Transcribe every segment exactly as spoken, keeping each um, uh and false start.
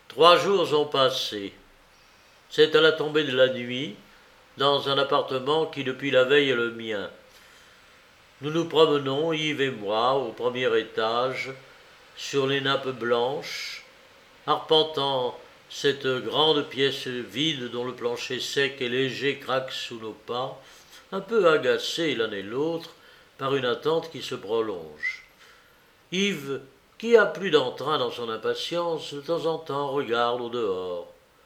Trois jours ont passé. C'est à la tombée de la nuit, dans un appartement qui depuis la veille est le mien. Nous nous promenons, Yves et moi, au premier étage, sur les nappes blanches, arpentant cette grande pièce vide dont le plancher sec et léger craque sous nos pas, un peu agacés l'un et l'autre par une attente qui se prolonge. Yves, qui a plus d'entrain dans son impatience, de temps en temps regarde au dehors.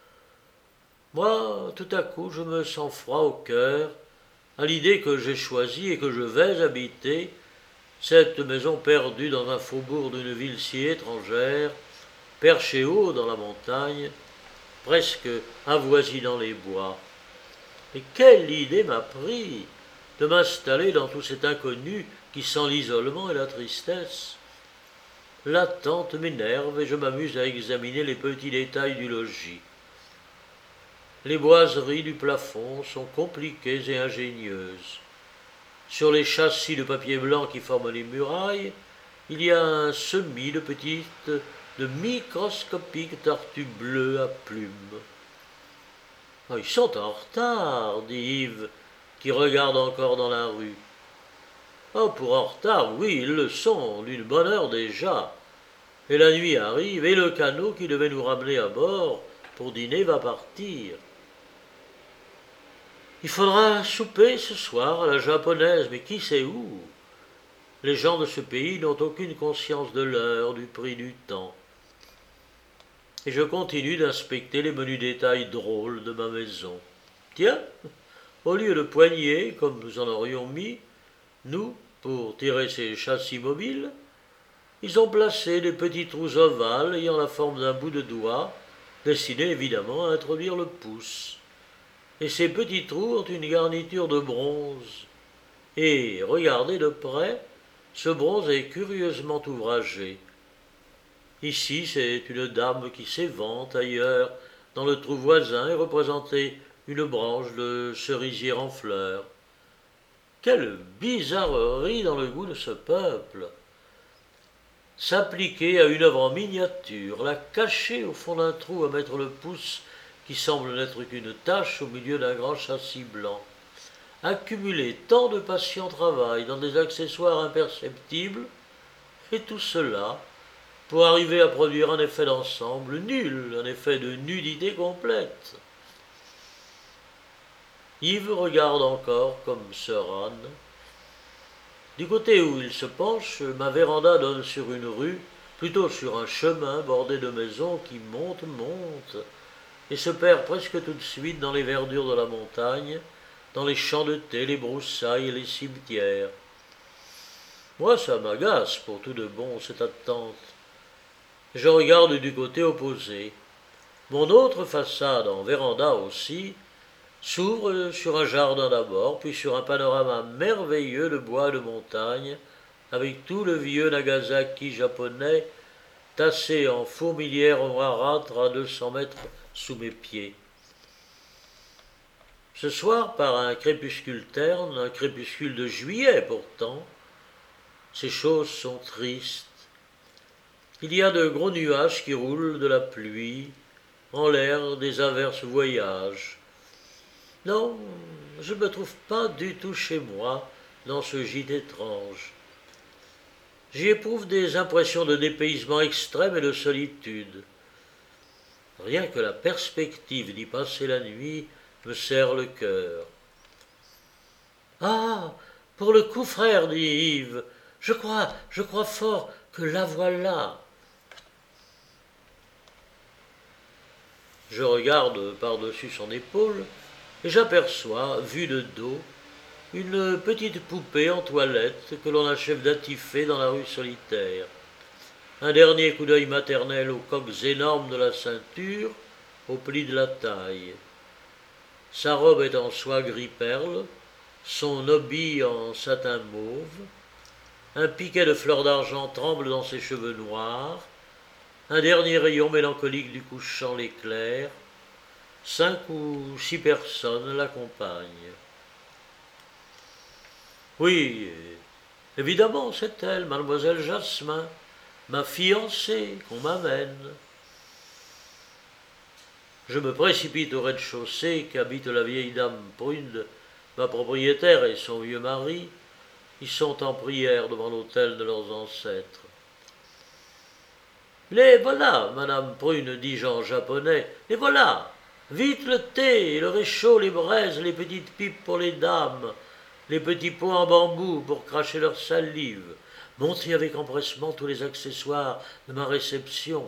Moi, tout à coup, je me sens froid au cœur à l'idée que j'ai choisi et que je vais habiter cette maison perdue dans un faubourg d'une ville si étrangère, perchée haut dans la montagne, presque avoisinant les bois. Et quelle idée m'a pris de m'installer dans tout cet inconnu qui sent l'isolement et la tristesse. L'attente m'énerve et je m'amuse à examiner les petits détails du logis. Les boiseries du plafond sont compliquées et ingénieuses. Sur les châssis de papier blanc qui forment les murailles, il y a un semis de petites, de microscopiques tortues bleues à plumes. Oh, ils sont en retard, dit Yves, qui regarde encore dans la rue. Oh, pour en retard, oui, ils le sont, d'une bonne heure déjà. Et la nuit arrive, et le canot qui devait nous ramener à bord pour dîner va partir. Il faudra souper ce soir à la japonaise, mais qui sait où? Les gens de ce pays n'ont aucune conscience de l'heure, du prix du temps. Et je continue d'inspecter les menus détails drôles de ma maison. Tiens, au lieu de poignées, comme nous en aurions mis, nous, pour tirer ces châssis mobiles, ils ont placé des petits trous ovales ayant la forme d'un bout de doigt, destinés évidemment à introduire le pouce. Et ces petits trous ont une garniture de bronze. Et, regardez de près, ce bronze est curieusement ouvragé. Ici, c'est une dame qui s'évente, ailleurs, dans le trou voisin, est représentée une branche de cerisier en fleurs. Quelle bizarrerie dans le goût de ce peuple! S'appliquer à une œuvre en miniature, la cacher au fond d'un trou à mettre le pouce qui semble n'être qu'une tache au milieu d'un grand châssis blanc. Accumuler tant de patient travail dans des accessoires imperceptibles, et tout cela pour arriver à produire un effet d'ensemble nul, un effet de nudité complète. Yves regarde encore comme sœur Anne. Du côté où il se penche, ma véranda donne sur une rue, plutôt sur un chemin bordé de maisons qui montent, montent, et se perd presque tout de suite dans les verdures de la montagne, dans les champs de thé, les broussailles et les cimetières. Moi, ça m'agace pour tout de bon, cette attente. Je regarde du côté opposé. Mon autre façade, en véranda aussi, s'ouvre sur un jardin d'abord, puis sur un panorama merveilleux de bois et de montagne, avec tout le vieux Nagasaki japonais tassé en fourmilière noirâtre à deux cents mètres sous mes pieds. Ce soir, par un crépuscule terne, un crépuscule de juillet pourtant, ces choses sont tristes. Il y a de gros nuages qui roulent de la pluie, en l'air des averses voyagent. Non, je ne me trouve pas du tout chez moi dans ce gîte étrange. J'y éprouve des impressions de dépaysement extrême et de solitude. Rien que la perspective d'y passer la nuit me serre le cœur. Ah, pour le coup, frère, dit Yves, je crois, je crois fort que la voilà. Je regarde par-dessus son épaule et j'aperçois, vue de dos, une petite poupée en toilette que l'on achève d'attifer dans la rue solitaire. Un dernier coup d'œil maternel aux coques énormes de la ceinture, au pli de la taille. Sa robe est en soie gris-perle, son hobby en satin mauve, un piquet de fleurs d'argent tremble dans ses cheveux noirs, un dernier rayon mélancolique du couchant l'éclaire, cinq ou six personnes l'accompagnent. Oui, évidemment, c'est elle, mademoiselle Jasmin, ma fiancée qu'on m'amène. Je me précipite au rez-de-chaussée qu'habite la vieille dame Prune, ma propriétaire et son vieux mari. Ils sont en prière devant l'autel de leurs ancêtres. Les voilà, madame Prune, dis-je en japonais, les voilà. Vite le thé, le réchaud, les braises, les petites pipes pour les dames, les petits pots en bambou pour cracher leur salive. Montez avec empressement tous les accessoires de ma réception.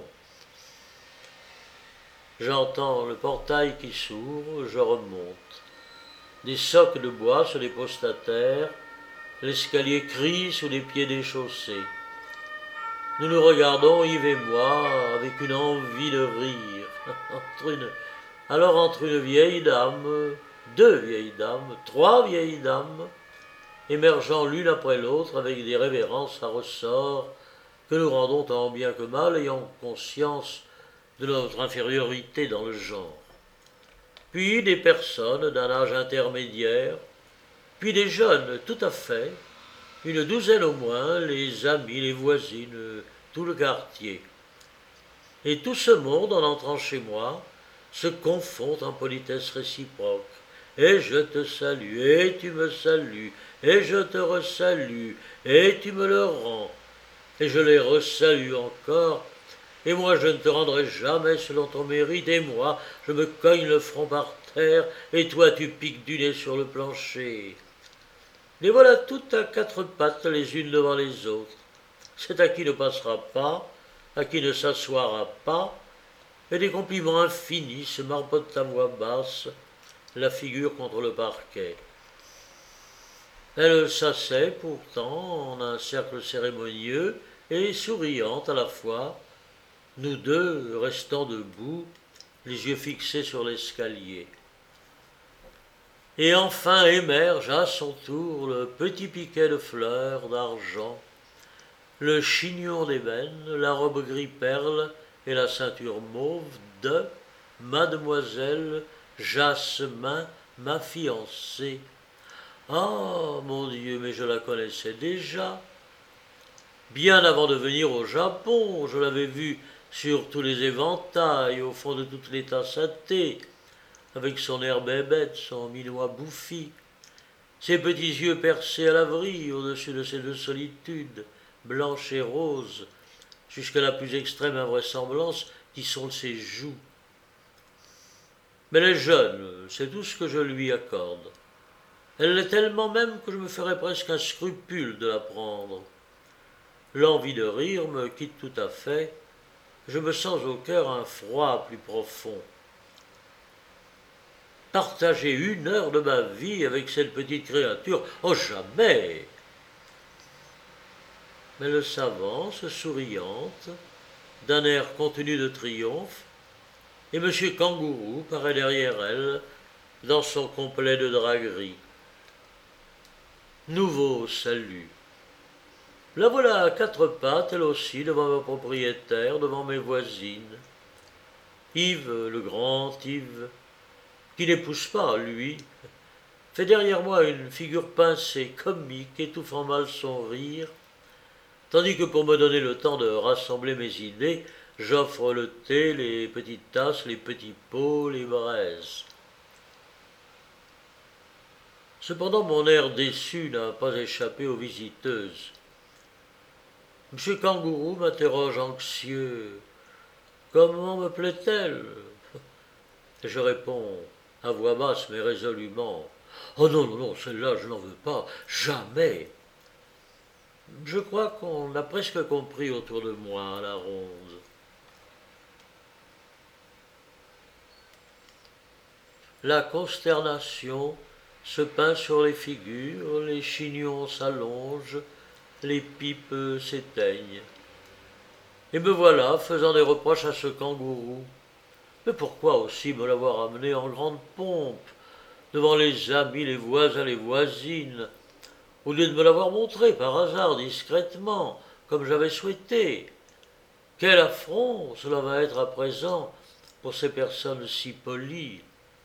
J'entends le portail qui s'ouvre, je remonte. Des socs de bois se déposent à terre, l'escalier crie sous les pieds déchaussés. Nous nous regardons, Yves et moi, avec une envie de rire. entre une... Alors entre une vieille dame, deux vieilles dames, trois vieilles dames, émergeant l'une après l'autre avec des révérences à ressort que nous rendons tant bien que mal, ayant conscience de notre infériorité dans le genre. Puis des personnes d'un âge intermédiaire, puis des jeunes tout à fait, une douzaine au moins, les amis, les voisines, tout le quartier. Et tout ce monde, en entrant chez moi, se confond en politesse réciproque. Et je te salue, et tu me salues, et je te resalue, et tu me le rends, et je les resalue encore, et moi je ne te rendrai jamais selon ton mérite, et moi je me cogne le front par terre, et toi tu piques du nez sur le plancher. Les voilà toutes à quatre pattes les unes devant les autres. C'est à qui ne passera pas, à qui ne s'assoira pas, et des compliments infinis se marmottent à voix basse, la figure contre le parquet. Elle s'assied pourtant en un cercle cérémonieux et souriante à la fois, nous deux restant debout, les yeux fixés sur l'escalier. Et enfin émerge à son tour le petit piquet de fleurs d'argent, le chignon d'ébène, la robe gris perle et la ceinture mauve de Mademoiselle Jasmin, ma fiancée. Ah, mon Dieu, mais je la connaissais déjà. Bien avant de venir au Japon, je l'avais vue sur tous les éventails, au fond de toutes les tasses à thé, avec son air bébête, son minois bouffi, ses petits yeux percés à la vrille au-dessus de ses deux solitudes, blanches et roses, jusqu'à la plus extrême invraisemblance qui sont ses joues. Mais elle est jeune, c'est tout ce que je lui accorde. Elle l'est tellement même que je me ferais presque un scrupule de la prendre. L'envie de rire me quitte tout à fait, je me sens au cœur un froid plus profond. Partager une heure de ma vie avec cette petite créature, oh jamais! Mais elle s'avance, souriante, d'un air contenu de triomphe, et M. Kangourou paraît derrière elle, dans son complet de drap gris. Nouveau salut. La voilà à quatre pattes, elle aussi, devant ma propriétaire, devant mes voisines. Yves, le grand Yves, qui n'épouse pas, lui, fait derrière moi une figure pincée, comique, étouffant mal son rire, tandis que pour me donner le temps de rassembler mes idées, j'offre le thé, les petites tasses, les petits pots, les braises. Cependant, mon air déçu n'a pas échappé aux visiteuses. M. Kangourou m'interroge anxieux. « Comment me plaît-elle » Et je réponds à voix basse mais résolument. « Oh non, non, non, celle-là, je n'en veux pas, jamais !» Je crois qu'on a presque compris autour de moi à la ronde. La consternation se peint sur les figures, les chignons s'allongent, les pipes s'éteignent. Et me voilà faisant des reproches à ce kangourou. Mais pourquoi aussi me l'avoir amené en grande pompe, devant les amis, les voisins, les voisines, au lieu de me l'avoir montré par hasard discrètement, comme j'avais souhaité? Quel affront cela va être à présent pour ces personnes si polies.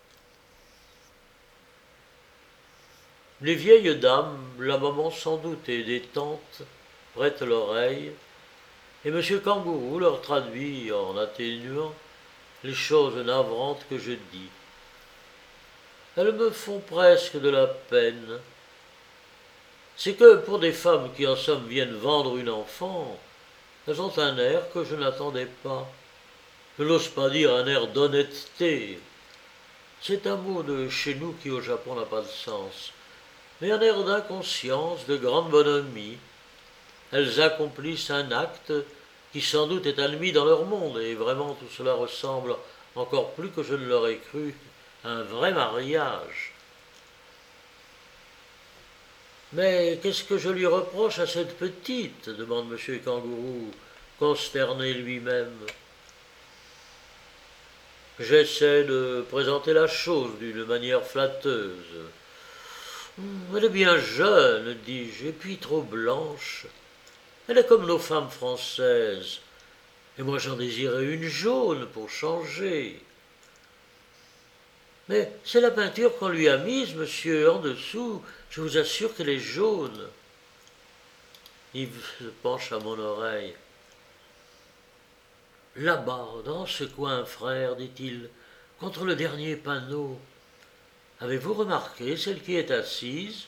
Les vieilles dames, la maman sans doute et des tantes, prêtent l'oreille, et M. Kangourou leur traduit en atténuant les choses navrantes que je dis. Elles me font presque de la peine. C'est que pour des femmes qui en somme viennent vendre une enfant, elles ont un air que je n'attendais pas. Je n'ose pas dire un air d'honnêteté. C'est un mot de chez nous qui au Japon n'a pas de sens. Mais un air d'inconscience, de grande bonhomie. Elles accomplissent un acte qui sans doute est admis dans leur monde, et vraiment tout cela ressemble encore plus que je ne l'aurais cru à un vrai mariage. Mais qu'est-ce que je lui reproche à cette petite demande M. Kangourou, consterné lui-même. J'essaie de présenter la chose d'une manière flatteuse. Elle est bien jeune, dis-je, et puis trop blanche. Elle est comme nos femmes françaises. Et moi j'en désirais une jaune pour changer. Mais c'est la peinture qu'on lui a mise, monsieur, en dessous. Je vous assure qu'elle est jaune. Yves se penche à mon oreille. Là-bas, dans ce coin, frère, dit-il, contre le dernier panneau. Avez-vous remarqué celle qui est assise?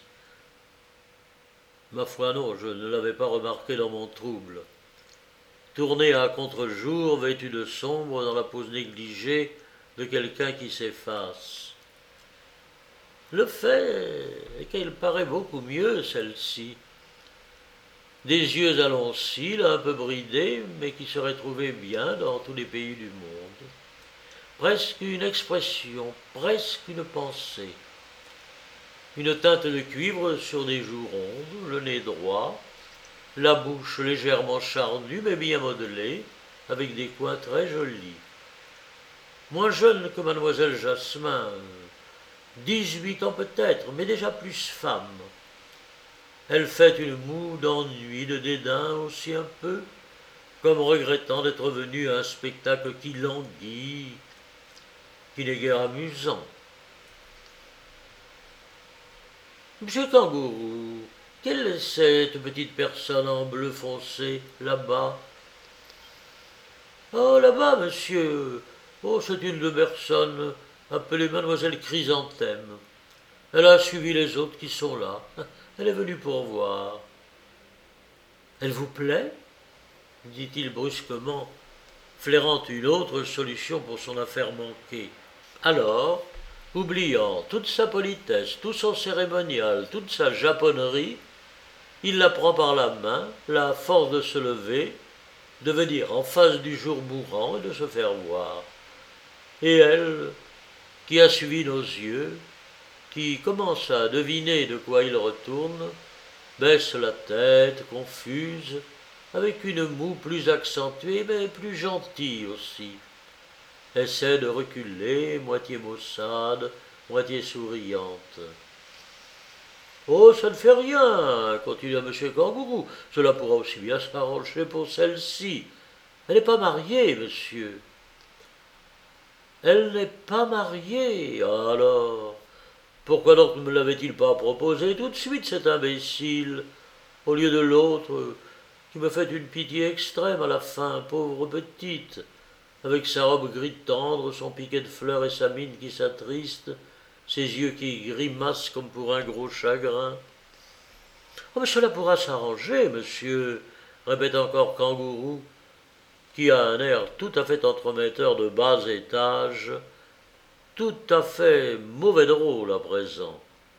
Ma foi non, je ne l'avais pas remarqué dans mon trouble. Tournée à contre-jour, vêtue de sombre dans la pose négligée de quelqu'un qui s'efface. Le fait est qu'elle paraît beaucoup mieux, celle-ci. Des yeux à longs cils, un peu bridés, mais qui seraient trouvés bien dans tous les pays du monde. Presque une expression, presque une pensée. Une teinte de cuivre sur des joues rondes, le nez droit, la bouche légèrement charnue mais bien modelée, avec des coins très jolis. Moins jeune que mademoiselle Jasmin, dix-huit ans peut-être, mais déjà plus femme. Elle fait une moue d'ennui, de dédain aussi un peu, comme regrettant d'être venue à un spectacle qui languit, qui n'est guère amusant. Monsieur Kangourou, quelle est cette petite personne en bleu foncé, là-bas? Oh, là-bas, monsieur. Oh, c'est une de personnes appelée mademoiselle Chrysanthème. Elle a suivi les autres qui sont là. Elle est venue pour voir. Elle vous plaît? Dit-il brusquement, flairant une autre solution pour son affaire manquée. Alors, oubliant toute sa politesse, tout son cérémonial, toute sa japonnerie, il la prend par la main, la force de se lever, de venir en face du jour mourant et de se faire voir. Et elle, qui a suivi nos yeux, qui commence à deviner de quoi il retourne, baisse la tête, confuse, avec une moue plus accentuée, mais plus gentille aussi. Essaie de reculer, moitié maussade, moitié souriante. « Oh, ça ne fait rien, continua M. Kangourou, cela pourra aussi bien s'arranger pour celle-ci. Elle n'est pas mariée, monsieur. » « Elle n'est pas mariée, alors. Pourquoi donc ne me l'avait-il pas proposé tout de suite, cet imbécile, au lieu de l'autre, qui me fait une pitié extrême à la fin, pauvre petite, avec sa robe gris tendre, son piquet de fleurs et sa mine qui s'attriste, ses yeux qui grimacent comme pour un gros chagrin. »« Oh, mais cela pourra s'arranger, monsieur, » répète encore Kangourou, qui a un air tout à fait entremetteur de bas étage, tout à fait mauvais drôle à présent.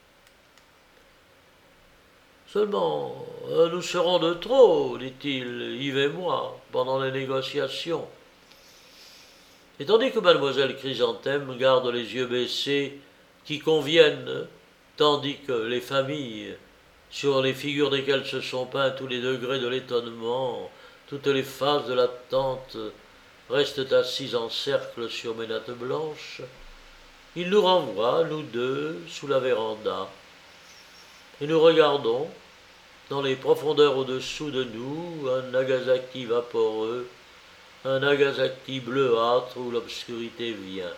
Seulement, nous serons de trop, dit-il, Yves et moi, pendant les négociations. Et tandis que mademoiselle Chrysanthème garde les yeux baissés qui conviennent, tandis que les familles, sur les figures desquelles se sont peints tous les degrés de l'étonnement, toutes les phases de l'attente, restent assises en cercle sur mes nattes blanches, il nous renvoie, nous deux, sous la véranda, et nous regardons, dans les profondeurs au-dessous de nous, un Nagasaki vaporeux, un Nagasaki bleuâtre où l'obscurité vient.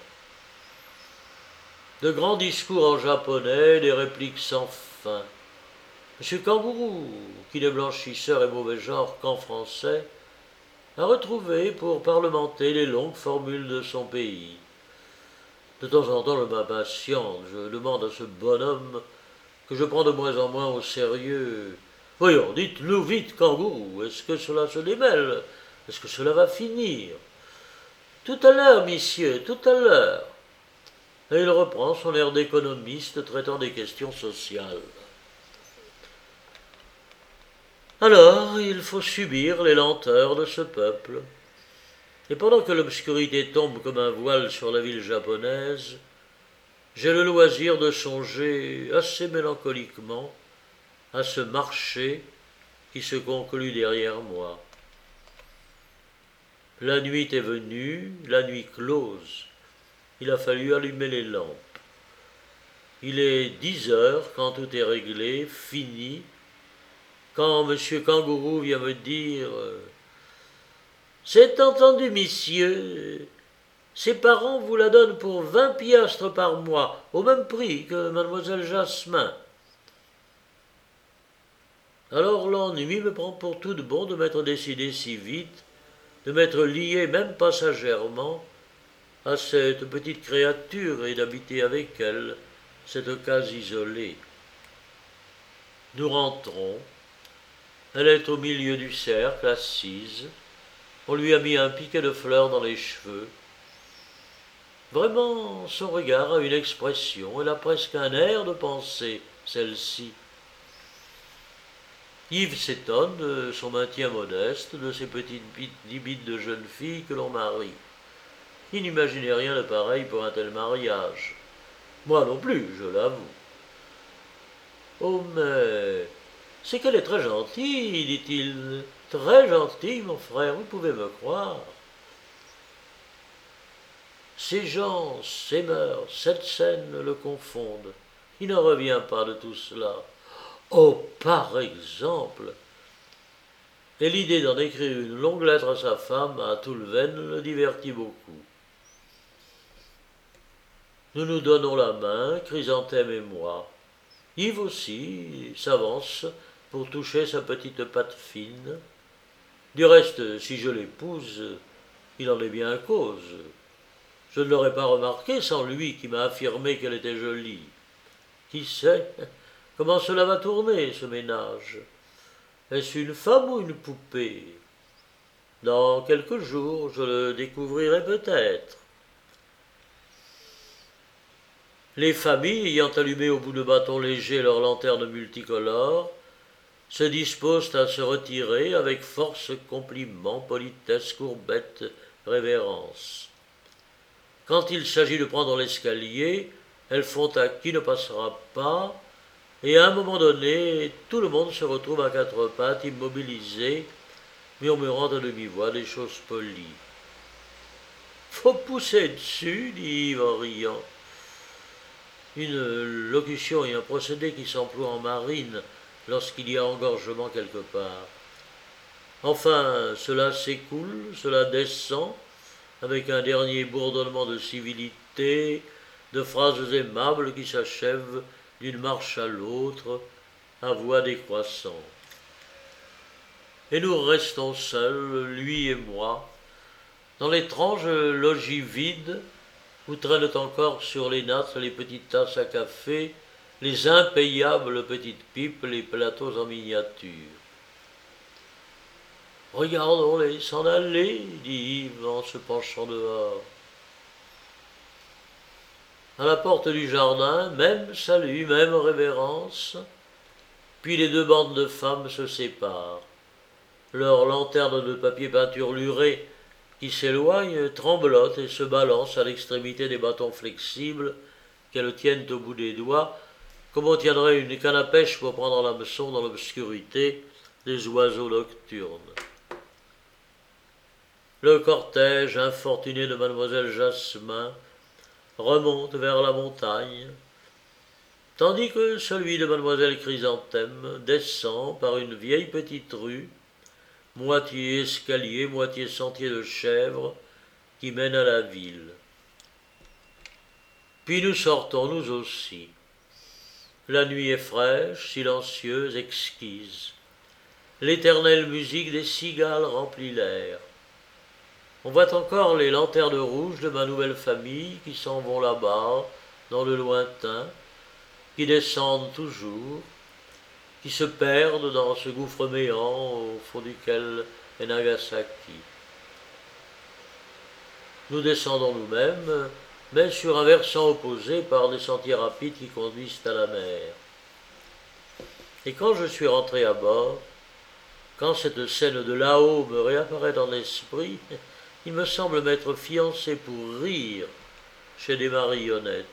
De grands discours en japonais, des répliques sans fin. Monsieur Kangourou, qui n'est blanchisseur et mauvais genre qu'en français, à retrouver pour parlementer les longues formules de son pays. De temps en temps, je m'impatiente, je demande à ce bonhomme que je prends de moins en moins au sérieux. Voyons, dites-nous vite, kangourou, est-ce que cela se démêle? Est-ce que cela va finir? Tout à l'heure, monsieur, tout à l'heure. Et il reprend son air d'économiste traitant des questions sociales. Alors, il faut subir les lenteurs de ce peuple. Et pendant que l'obscurité tombe comme un voile sur la ville japonaise, j'ai le loisir de songer assez mélancoliquement à ce marché qui se conclut derrière moi. La nuit est venue, la nuit close. Il a fallu allumer les lampes. Il est dix heures quand tout est réglé, fini, quand M. Kangourou vient me dire « C'est entendu, monsieur, ses parents vous la donnent pour vingt piastres par mois, au même prix que mademoiselle Jasmin. » Alors l'ennui me prend pour tout de bon de m'être décidé si vite, de m'être lié même passagèrement à cette petite créature et d'habiter avec elle cette case isolée. Nous rentrons. Elle est au milieu du cercle, assise. On lui a mis un piquet de fleurs dans les cheveux. Vraiment, son regard a une expression, elle a presque un air de pensée, celle-ci. Yves s'étonne de son maintien modeste, de ces petites bites de jeunes filles que l'on marie. Il n'imaginait rien de pareil pour un tel mariage. Moi non plus, je l'avoue. Oh, mais c'est qu'elle est très gentille, dit-il. Très gentille, mon frère, vous pouvez me croire. Ces gens, ces mœurs, cette scène le confondent. Il n'en revient pas de tout cela. Oh, par exemple. Et l'idée d'en écrire une longue lettre à sa femme, à Toulven, le divertit beaucoup. Nous nous donnons la main, Chrysanthème et moi. Yves aussi s'avance pour toucher sa petite patte fine. Du reste, si je l'épouse, il en est bien cause. Je ne l'aurais pas remarqué sans lui qui m'a affirmé qu'elle était jolie. Qui sait comment cela va tourner, ce ménage? Est-ce une femme ou une poupée? Dans quelques jours, je le découvrirai peut-être. Les familles, ayant allumé au bout de bâtons légers leurs lanternes multicolores, se disposent à se retirer avec force, compliments, politesse, courbette, révérence. Quand il s'agit de prendre l'escalier, elles font à qui ne passera pas, et à un moment donné, tout le monde se retrouve à quatre pattes, immobilisé, murmurant à demi-voix des choses polies. « Faut pousser dessus, dit Yves en riant. » Une locution et un procédé qui s'emploient en marine lorsqu'il y a engorgement quelque part. Enfin, cela s'écoule, cela descend, avec un dernier bourdonnement de civilité, de phrases aimables qui s'achèvent d'une marche à l'autre, à voix décroissante. Et nous restons seuls, lui et moi, dans l'étrange logis vide où traînent encore sur les nattes les petites tasses à café, les impayables petites pipes, les plateaux en miniature. « Regardons-les s'en aller, dit Yves en se penchant dehors. À la porte du jardin, même salut, même révérence, puis les deux bandes de femmes se séparent. Leurs lanternes de papier peinturluré qui s'éloignent tremblotent et se balancent à l'extrémité des bâtons flexibles qu'elles tiennent au bout des doigts, comme on tiendrait une canne à pêche pour prendre l'hameçon dans l'obscurité des oiseaux nocturnes. Le cortège infortuné de mademoiselle Jasmin remonte vers la montagne, tandis que celui de mademoiselle Chrysanthème descend par une vieille petite rue, moitié escalier, moitié sentier de chèvres, qui mène à la ville. Puis nous sortons, nous aussi. La nuit est fraîche, silencieuse, exquise. L'éternelle musique des cigales remplit l'air. On voit encore les lanternes rouges de ma nouvelle famille qui s'en vont là-bas, dans le lointain, qui descendent toujours, qui se perdent dans ce gouffre méant au fond duquel est Nagasaki. Nous descendons nous-mêmes, mais sur un versant opposé par des sentiers rapides qui conduisent à la mer. Et quand je suis rentré à bord, quand cette scène de là-haut me réapparaît dans l'esprit, il me semble m'être fiancé pour rire chez des marionnettes.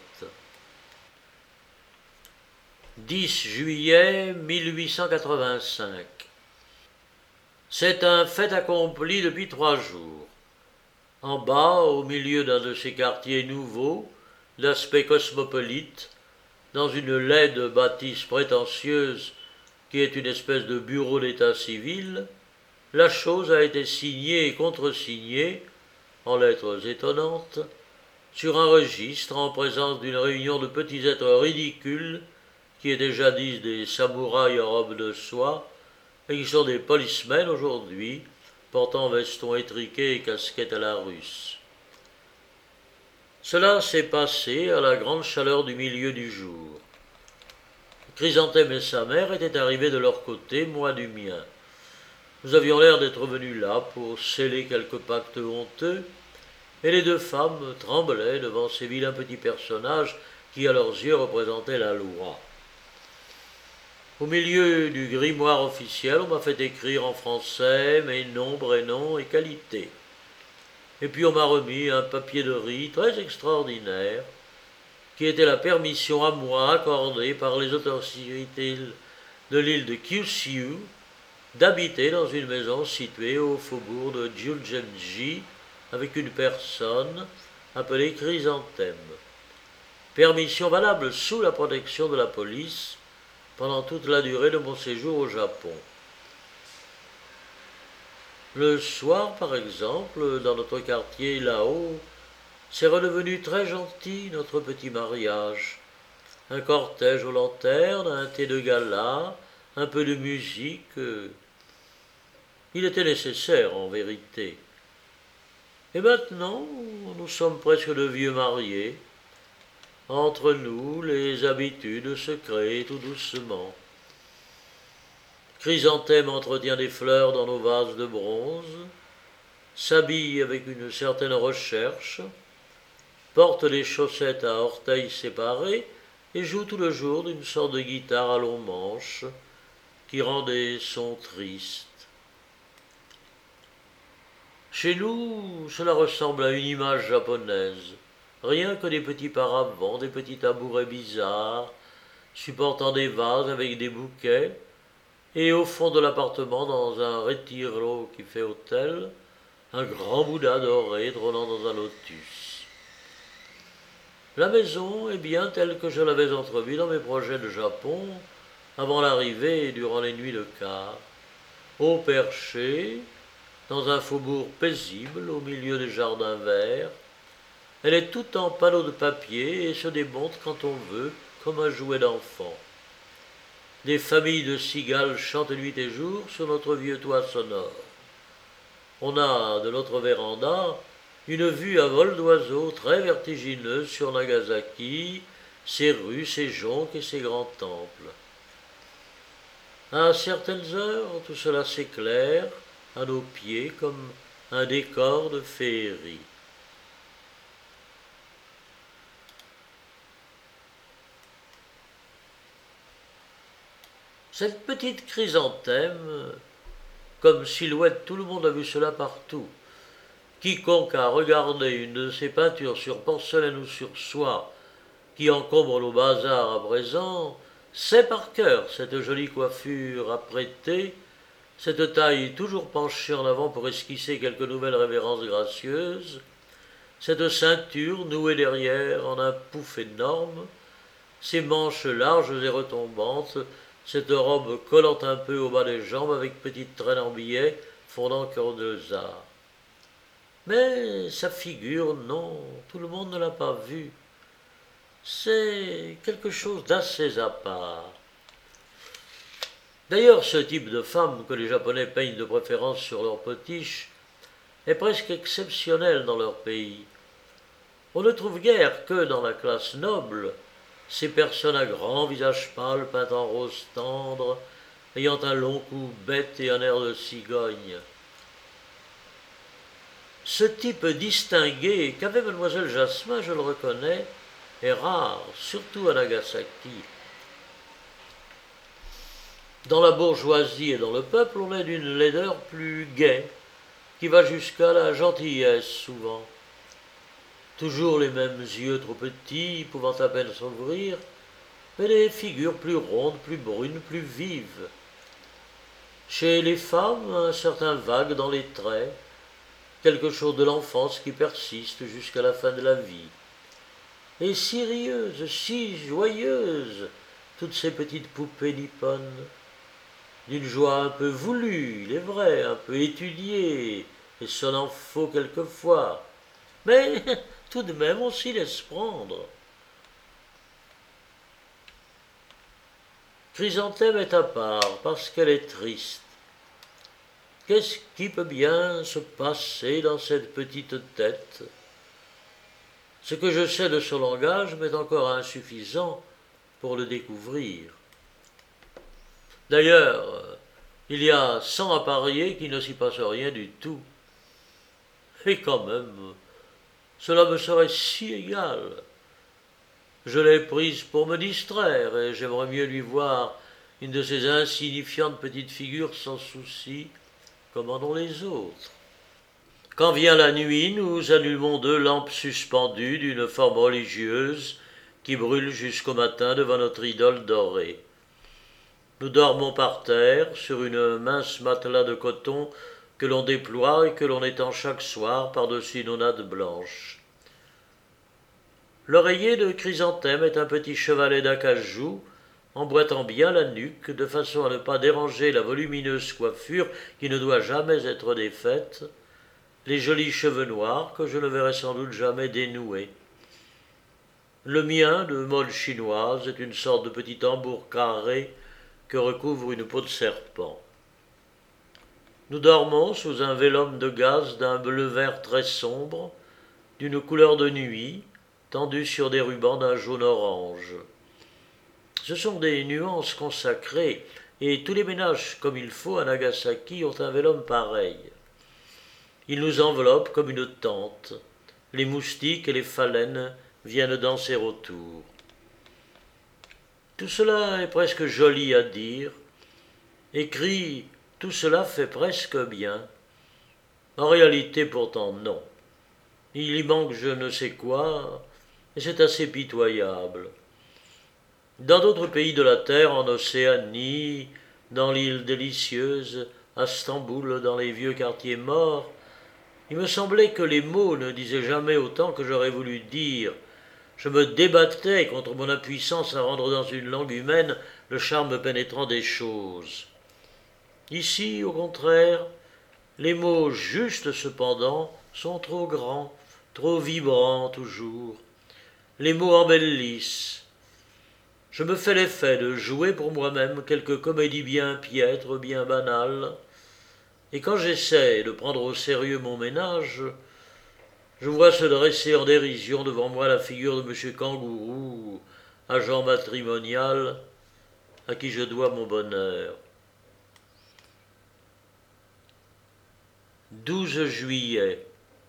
dix juillet mille huit cent quatre-vingt-cinq. C'est un fait accompli depuis trois jours. En bas, au milieu d'un de ces quartiers nouveaux, d'aspect cosmopolite, dans une laide bâtisse prétentieuse qui est une espèce de bureau d'état civil, la chose a été signée et contresignée, en lettres étonnantes, sur un registre en présence d'une réunion de petits êtres ridicules qui étaient jadis des samouraïs en robe de soie et qui sont des policemen aujourd'hui, portant veston étriqué et casquette à la russe. Cela s'est passé à la grande chaleur du milieu du jour. Chrysanthème et sa mère étaient arrivés de leur côté, moi du mien. Nous avions l'air d'être venus là pour sceller quelques pactes honteux, et les deux femmes tremblaient devant ces vilains petits personnages qui, à leurs yeux, représentaient la loi. Au milieu du grimoire officiel, on m'a fait écrire en français mes noms, prénoms et qualités. Et puis on m'a remis un papier de riz très extraordinaire, qui était la permission à moi accordée par les autorités de l'île de Kyushu d'habiter dans une maison située au faubourg de Julgenji avec une personne appelée Chrysanthème. Permission valable sous la protection de la police pendant toute la durée de mon séjour au Japon. Le soir, par exemple, dans notre quartier là-haut, c'est redevenu très gentil notre petit mariage. Un cortège aux lanternes, un thé de gala, un peu de musique. Il était nécessaire, en vérité. Et maintenant, nous sommes presque de vieux mariés. Entre nous, les habitudes se créent tout doucement. Chrysanthème entretient des fleurs dans nos vases de bronze, s'habille avec une certaine recherche, porte des chaussettes à orteils séparés et joue tout le jour d'une sorte de guitare à long manche qui rend des sons tristes. Chez nous, cela ressemble à une image japonaise. Rien que des petits paravents, des petits tabourets bizarres, supportant des vases avec des bouquets, et au fond de l'appartement, dans un retiro qui fait hôtel, un grand Bouddha doré trônant dans un lotus. La maison est bien telle que je l'avais entrevue dans mes projets de Japon, avant l'arrivée et durant les nuits de quart. Haut perché, dans un faubourg paisible, au milieu des jardins verts, elle est toute en panneaux de papier et se démonte quand on veut, comme un jouet d'enfant. Des familles de cigales chantent nuit et jour sur notre vieux toit sonore. On a, de notre véranda, une vue à vol d'oiseau très vertigineuse sur Nagasaki, ses rues, ses jonques et ses grands temples. À certaines heures, tout cela s'éclaire à nos pieds comme un décor de féerie. Cette petite chrysanthème, comme silhouette, tout le monde a vu cela partout. Quiconque a regardé une de ces peintures sur porcelaine ou sur soie qui encombrent nos bazars à présent, sait par cœur cette jolie coiffure apprêtée, cette taille toujours penchée en avant pour esquisser quelques nouvelles révérences gracieuses, cette ceinture nouée derrière en un pouf énorme, ces manches larges et retombantes, cette robe collant un peu au bas des jambes avec petite traîne en billets fondant cœur de hasard. Mais sa figure, non, tout le monde ne l'a pas vue. C'est quelque chose d'assez à part. D'ailleurs, ce type de femme que les Japonais peignent de préférence sur leurs potiches est presque exceptionnelle dans leur pays. On ne trouve guère que dans la classe noble ces personnes à grand visage pâle peint en rose tendre, ayant un long cou bête et un air de cigogne. Ce type distingué qu'avait mademoiselle Jasmin, je le reconnais, est rare, surtout à Nagasaki. Dans la bourgeoisie et dans le peuple, on est d'une laideur plus gaie, qui va jusqu'à la gentillesse souvent. Toujours les mêmes yeux trop petits, pouvant à peine s'ouvrir, mais des figures plus rondes, plus brunes, plus vives. Chez les femmes, un certain vague dans les traits, quelque chose de l'enfance qui persiste jusqu'à la fin de la vie. Et si rieuses, si joyeuses, toutes ces petites poupées nippones, d'une joie un peu voulue, il est vrai, un peu étudiée, et sonnant faux quelquefois, mais tout de même on s'y laisse prendre. Chrysanthème est à part parce qu'elle est triste. Qu'est-ce qui peut bien se passer dans cette petite tête? Ce que je sais de son langage m'est encore insuffisant pour le découvrir. D'ailleurs, il y a cent à parier qu'il ne s'y passe rien du tout. Et quand même, cela me serait si égal. Je l'ai prise pour me distraire, et j'aimerais mieux lui voir une de ces insignifiantes petites figures sans souci, comme en ont les autres. Quand vient la nuit, nous allumons deux lampes suspendues d'une forme religieuse qui brûlent jusqu'au matin devant notre idole dorée. Nous dormons par terre, sur une mince matelas de coton que l'on déploie et que l'on étend chaque soir par-dessus nos nattes blanches. L'oreiller de Chrysanthème est un petit chevalet d'acajou, emboîtant bien la nuque, de façon à ne pas déranger la volumineuse coiffure qui ne doit jamais être défaite, les jolis cheveux noirs que je ne verrai sans doute jamais dénoués. Le mien, de mode chinoise, est une sorte de petit tambour carré que recouvre une peau de serpent. Nous dormons sous un vélum de gaze d'un bleu-vert très sombre, d'une couleur de nuit, tendu sur des rubans d'un jaune-orange. Ce sont des nuances consacrées, et tous les ménages comme il faut à Nagasaki ont un vélum pareil. Il nous enveloppe comme une tente. Les moustiques et les phalènes viennent danser autour. Tout cela est presque joli à dire. Écrit, tout cela fait presque bien. En réalité, pourtant, non. Il y manque je ne sais quoi, et c'est assez pitoyable. Dans d'autres pays de la terre, en Océanie, dans l'île délicieuse, à Stamboul, dans les vieux quartiers morts, il me semblait que les mots ne disaient jamais autant que j'aurais voulu dire. Je me débattais contre mon impuissance à rendre dans une langue humaine le charme pénétrant des choses. Ici, au contraire, les mots justes cependant sont trop grands, trop vibrants toujours. Les mots embellissent. Je me fais l'effet de jouer pour moi-même quelque comédie bien piètre, bien banale, et quand j'essaie de prendre au sérieux mon ménage, je vois se dresser en dérision devant moi la figure de M. Kangourou, agent matrimonial, à qui je dois mon bonheur. douze juillet.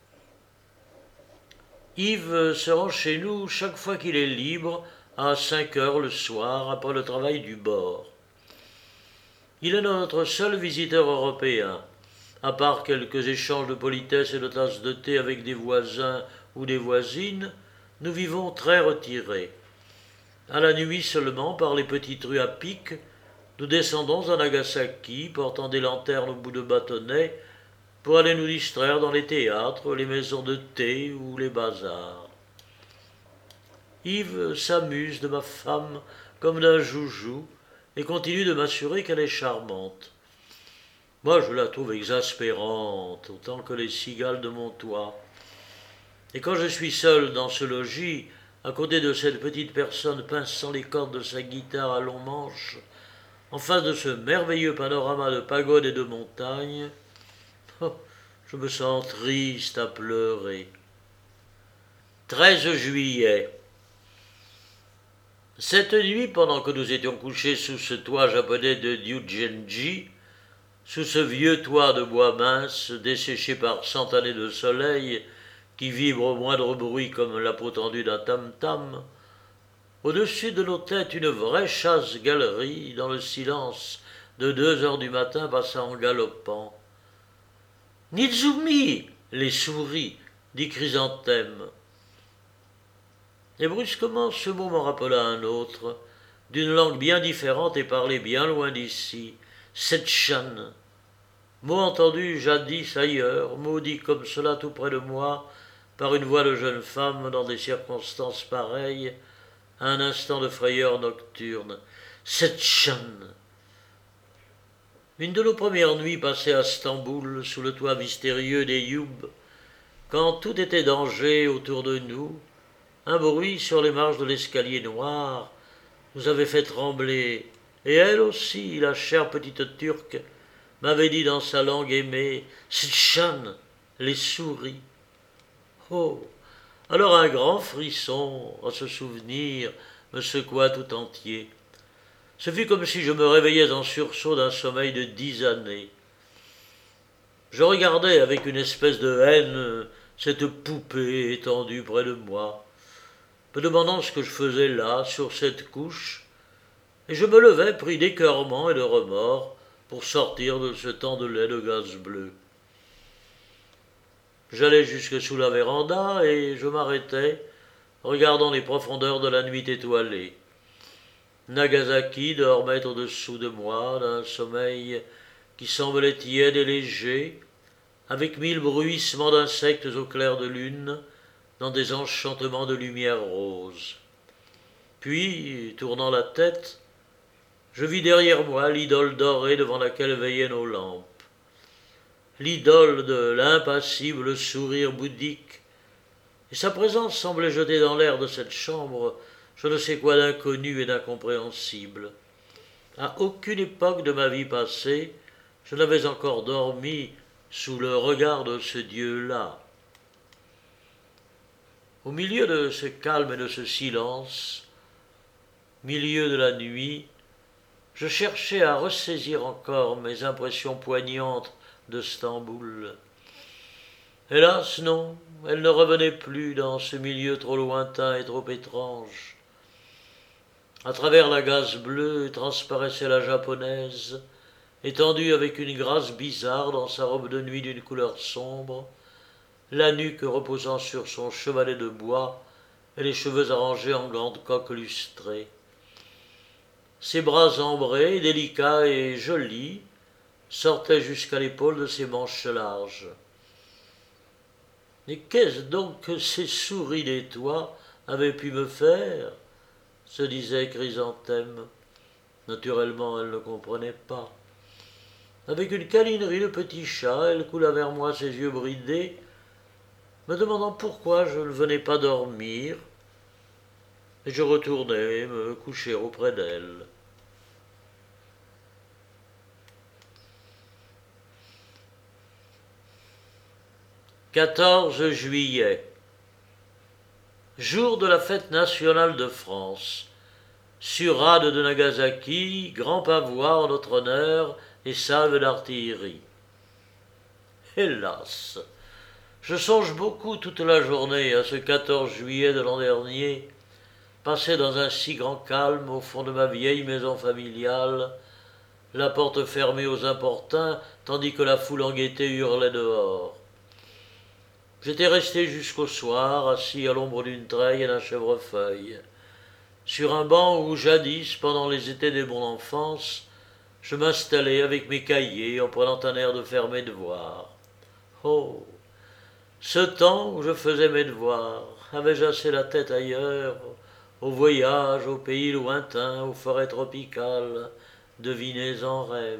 Yves se rend chez nous chaque fois qu'il est libre, à cinq heures le soir, après le travail du bord. Il est notre seul visiteur européen. À part quelques échanges de politesse et de tasses de thé avec des voisins ou des voisines, nous vivons très retirés. À la nuit seulement, par les petites rues à pic, nous descendons à Nagasaki, portant des lanternes au bout de bâtonnets, pour aller nous distraire dans les théâtres, les maisons de thé ou les bazars. Yves s'amuse de ma femme comme d'un joujou et continue de m'assurer qu'elle est charmante. Moi, je la trouve exaspérante, autant que les cigales de mon toit. Et quand je suis seul dans ce logis, à côté de cette petite personne pinçant les cordes de sa guitare à long manche, en face de ce merveilleux panorama de pagodes et de montagnes, oh, Je me sens triste à pleurer. treize juillet. Cette nuit, pendant que nous étions couchés sous ce toit japonais de Ryugenji, sous ce vieux toit de bois mince, desséché par cent années de soleil, qui vibre au moindre bruit comme la peau tendue d'un tam-tam, au-dessus de nos têtes, une vraie chasse-galerie, dans le silence de deux heures du matin, passa en galopant. « Nizumi !» les souris, dit Chrysanthème. Et brusquement, ce mot m'en rappela un autre, d'une langue bien différente et parlée bien loin d'ici, Setchan. Mot entendu jadis ailleurs, mot dit comme cela tout près de moi, par une voix de jeune femme dans des circonstances pareilles, à un instant de frayeur nocturne. Setchan. Une de nos premières nuits passées à Stamboul, sous le toit mystérieux des Youb, quand tout était danger autour de nous, un bruit sur les marches de l'escalier noir nous avait fait trembler, et elle aussi, la chère petite Turque, m'avait dit dans sa langue aimée, « Setchan, les souris ». Oh, alors un grand frisson, à ce souvenir, me secoua tout entier. Ce fut comme si je me réveillais en sursaut d'un sommeil de dix années. Je regardais avec une espèce de haine cette poupée étendue près de moi, me demandant ce que je faisais là, sur cette couche, et je me levais pris d'écœurement et de remords pour sortir de ce temps de lait de gaz bleu. J'allais jusque sous la véranda et je m'arrêtais, regardant les profondeurs de la nuit étoilée. Nagasaki dormait au-dessous de moi d'un sommeil qui semblait tiède et léger, avec mille bruissements d'insectes au clair de lune, dans des enchantements de lumière rose. Puis, tournant la tête, je vis derrière moi l'idole dorée devant laquelle veillaient nos lampes. L'idole de l'impassible sourire bouddhique, et sa présence semblait jeter dans l'air de cette chambre je ne sais quoi d'inconnu et d'incompréhensible. À aucune époque de ma vie passée, je n'avais encore dormi sous le regard de ce Dieu-là. Au milieu de ce calme et de ce silence, milieu de la nuit, je cherchais à ressaisir encore mes impressions poignantes de Stamboul. Hélas, non, elles ne revenaient plus dans ce milieu trop lointain et trop étrange. À travers la gaze bleue transparaissait la japonaise, étendue avec une grâce bizarre dans sa robe de nuit d'une couleur sombre, la nuque reposant sur son chevalet de bois et les cheveux arrangés en grandes coques lustrées. Ses bras ambrés, délicats et jolis, sortaient jusqu'à l'épaule de ses manches larges. Mais qu'est-ce donc que ces souris des toits avaient pu me faire ? Se disait Chrysanthème. Naturellement, elle ne comprenait pas. Avec une câlinerie de petit chat, elle coula vers moi ses yeux bridés, me demandant pourquoi je ne venais pas dormir, et je retournai me coucher auprès d'elle. quatorze juillet. Jour de la fête nationale de France. Surade de Nagasaki, grand pavois en notre honneur et salve d'artillerie. Hélas, je songe beaucoup toute la journée à ce quatorze juillet de l'an dernier, passé dans un si grand calme au fond de ma vieille maison familiale, la porte fermée aux importuns, tandis que la foule en gaieté hurlait dehors. J'étais resté jusqu'au soir, assis à l'ombre d'une treille et d'un chèvrefeuille, sur un banc où jadis, pendant les étés de mon enfance, je m'installais avec mes cahiers en prenant un air de faire mes devoirs. Oh, ce temps où je faisais mes devoirs, avais-je assez la tête ailleurs, au voyage, aux pays lointains, aux forêts tropicales, devinez en rêve.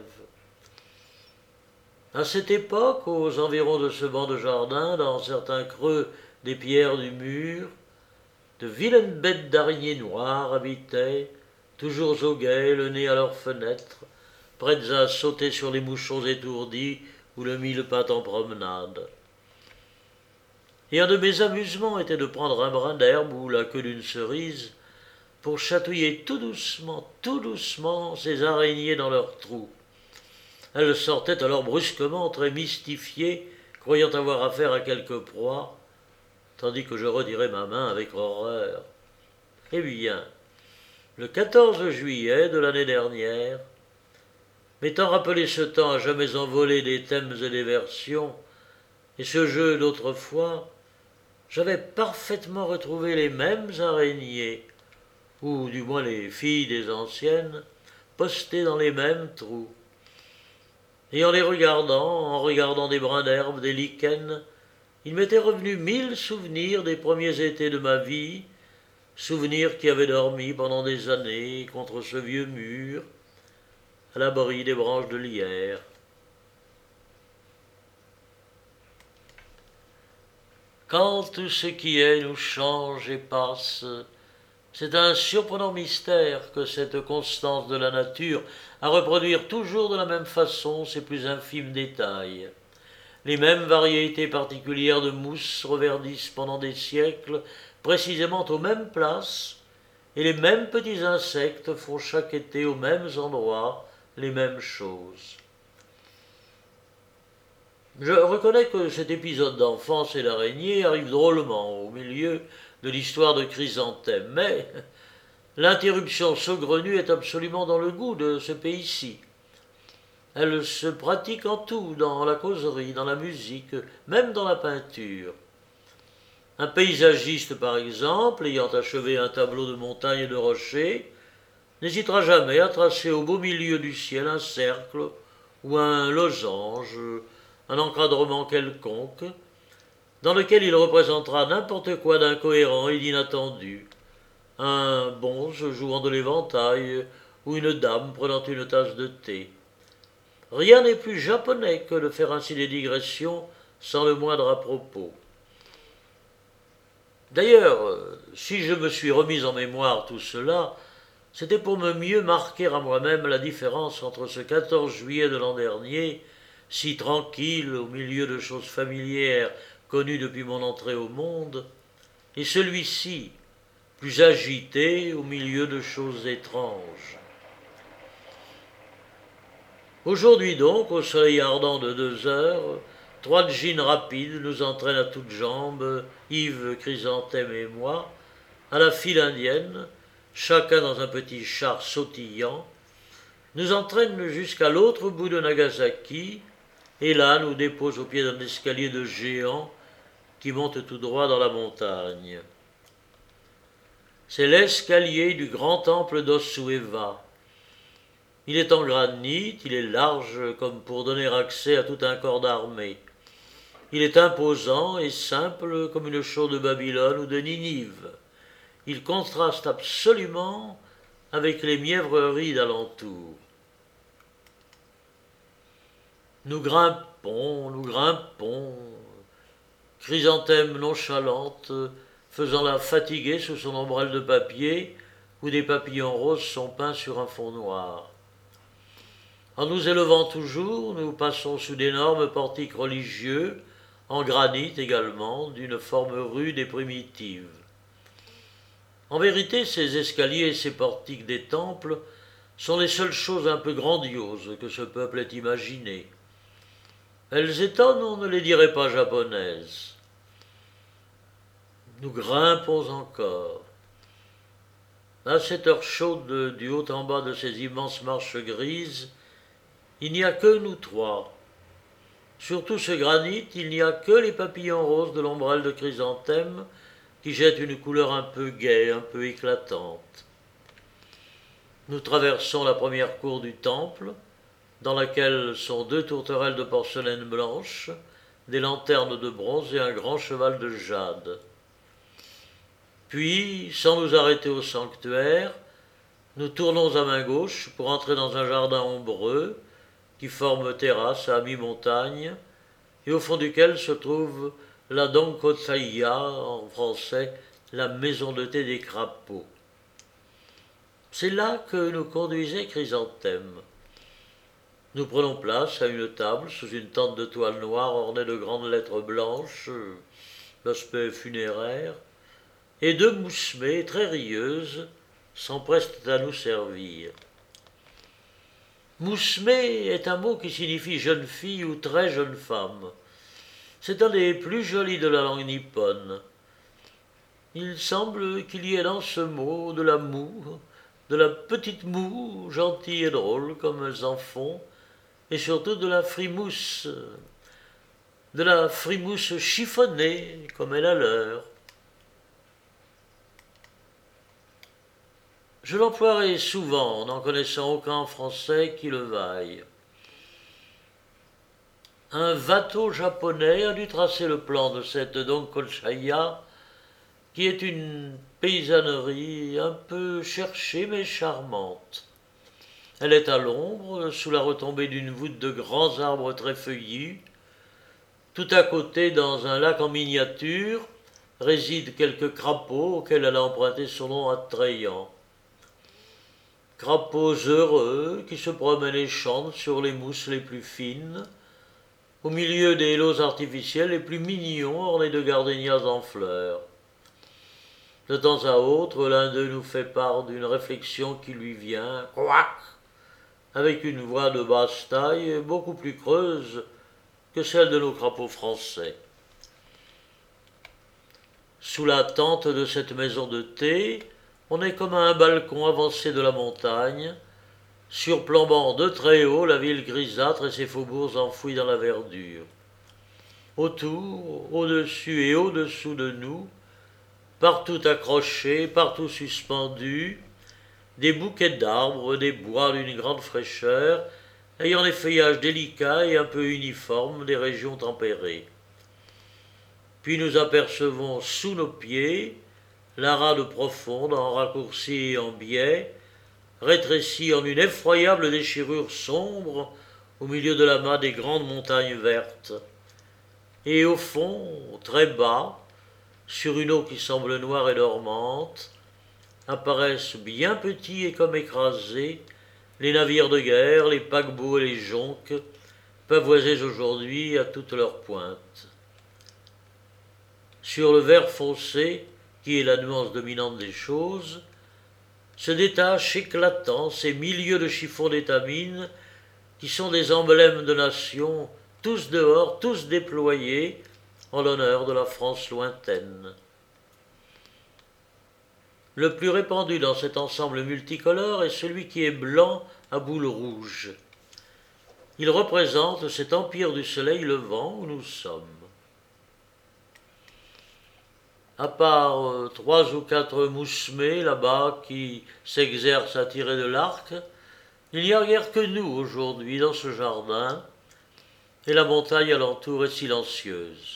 À cette époque, aux environs de ce banc de jardin, dans certains creux des pierres du mur, de vilaines bêtes d'araignées noires habitaient, toujours au guet, le nez à leurs fenêtres, prêtes à sauter sur les mouchons étourdis ou le mille pattes en promenade. Et un de mes amusements était de prendre un brin d'herbe ou la queue d'une cerise pour chatouiller tout doucement, tout doucement ces araignées dans leurs trous. Elles sortaient alors brusquement, très mystifiées, croyant avoir affaire à quelque proie, tandis que je retirais ma main avec horreur. Eh bien, le quatorze juillet de l'année dernière, m'étant rappelé ce temps à jamais envolé des thèmes et des versions, et ce jeu d'autrefois, j'avais parfaitement retrouvé les mêmes araignées, ou du moins les filles des anciennes, postées dans les mêmes trous. Et en les regardant, en regardant des brins d'herbe, des lichens, il m'était revenu mille souvenirs des premiers étés de ma vie, souvenirs qui avaient dormi pendant des années contre ce vieux mur, à l'abri des branches de lierre. Quand tout ce qui est nous change et passe, c'est un surprenant mystère que cette constance de la nature à reproduire toujours de la même façon ses plus infimes détails. Les mêmes variétés particulières de mousse reverdissent pendant des siècles précisément aux mêmes places, et les mêmes petits insectes font chaque été aux mêmes endroits les mêmes choses. Je reconnais que cet épisode d'enfance et d'araignée arrive drôlement au milieu de l'histoire de Chrysanthème, mais l'interruption saugrenue est absolument dans le goût de ce pays-ci. Elle se pratique en tout, dans la causerie, dans la musique, même dans la peinture. Un paysagiste, par exemple, ayant achevé un tableau de montagnes et de rochers, n'hésitera jamais à tracer au beau milieu du ciel un cercle ou un losange, un encadrement quelconque, dans lequel il représentera n'importe quoi d'incohérent et d'inattendu, un bonze jouant de l'éventail ou une dame prenant une tasse de thé. Rien n'est plus japonais que de faire ainsi des digressions sans le moindre à propos. D'ailleurs, si je me suis remis en mémoire tout cela, c'était pour me mieux marquer à moi-même la différence entre ce quatorze juillet de l'an dernier, si tranquille au milieu de choses familières connues depuis mon entrée au monde, et celui-ci, plus agité au milieu de choses étranges. Aujourd'hui donc, au soleil ardent de deux heures, trois djinns rapides nous entraînent à toutes jambes, Yves, Chrysanthème et moi, à la file indienne, chacun dans un petit char sautillant, nous entraînent jusqu'à l'autre bout de Nagasaki, et là nous déposent au pied d'un escalier de géant qui monte tout droit dans la montagne. C'est l'escalier du grand temple d'Osueva. Il est en granit, il est large comme pour donner accès à tout un corps d'armée. Il est imposant et simple comme une chaux de Babylone ou de Ninive. Il contraste absolument avec les mièvreries d'alentour. Nous grimpons, nous grimpons, Chrysanthème nonchalante, faisant la fatiguer sous son ombrelle de papier, où des papillons roses sont peints sur un fond noir. En nous élevant toujours, nous passons sous d'énormes portiques religieux, en granit également, d'une forme rude et primitive. En vérité, ces escaliers et ces portiques des temples sont les seules choses un peu grandioses que ce peuple ait imaginées. Elles étonnent, on ne les dirait pas japonaises. Nous grimpons encore. À cette heure chaude, du haut en bas de ces immenses marches grises, il n'y a que nous trois. Sur tout ce granit, il n'y a que les papillons roses de l'ombrelle de Chrysanthème qui jettent une couleur un peu gaie, un peu éclatante. Nous traversons la première cour du temple, dans laquelle sont deux tourterelles de porcelaine blanche, des lanternes de bronze et un grand cheval de jade. Puis, sans nous arrêter au sanctuaire, nous tournons à main gauche pour entrer dans un jardin ombreux qui forme terrasse à mi-montagne et au fond duquel se trouve la Donkotaya, en français, la maison de thé des crapauds. C'est là que nous conduisait Chrysanthème. Nous prenons place à une table sous une tente de toile noire ornée de grandes lettres blanches, d'aspect funéraire, et deux moussemées très rieuses s'empressent à nous servir. Moussemée est un mot qui signifie jeune fille ou très jeune femme. C'est un des plus jolis de la langue nippone. Il semble qu'il y ait dans ce mot de la moue, de la petite moue, gentille et drôle comme elles en font, et surtout de la frimousse, de la frimousse chiffonnée comme elle a l'heure. Je l'emploierai souvent, n'en connaissant aucun Français qui le vaille. Un watteau japonais a dû tracer le plan de cette Donkonchaya, qui est une paysannerie un peu cherchée mais charmante. Elle est à l'ombre, sous la retombée d'une voûte de grands arbres très feuillus. Tout à côté, dans un lac en miniature, résident quelques crapauds auxquels elle a emprunté son nom attrayant. Crapauds heureux qui se promènent et chantent sur les mousses les plus fines, au milieu des lots artificiels les plus mignons ornés de gardénias en fleurs. De temps à autre, l'un d'eux nous fait part d'une réflexion qui lui vient, couac, avec une voix de basse taille beaucoup plus creuse que celle de nos crapauds français. Sous la tente de cette maison de thé, on est comme à un balcon avancé de la montagne, surplombant de très haut la ville grisâtre et ses faubourgs enfouis dans la verdure. Autour, au-dessus et au-dessous de nous, partout accrochés, partout suspendus, des bouquets d'arbres, des bois d'une grande fraîcheur, ayant des feuillages délicats et un peu uniformes des régions tempérées. Puis nous apercevons sous nos pieds la rade profonde en raccourci et en biais, rétrécie en une effroyable déchirure sombre au milieu de l'amas des grandes montagnes vertes. Et au fond, très bas, sur une eau qui semble noire et dormante, apparaissent bien petits et comme écrasés les navires de guerre, les paquebots et les jonques, pavoisés aujourd'hui à toutes leurs pointes. Sur le vert foncé, qui est la nuance dominante des choses, se détachent éclatants ces milieux de chiffons d'étamine qui sont des emblèmes de nations, tous dehors, tous déployés, en l'honneur de la France lointaine. Le plus répandu dans cet ensemble multicolore est celui qui est blanc à boules rouges. Il représente cet empire du soleil levant où nous sommes. À part euh, trois ou quatre moussemées là-bas qui s'exercent à tirer de l'arc, il n'y a guère que nous aujourd'hui dans ce jardin, et la montagne alentour est silencieuse.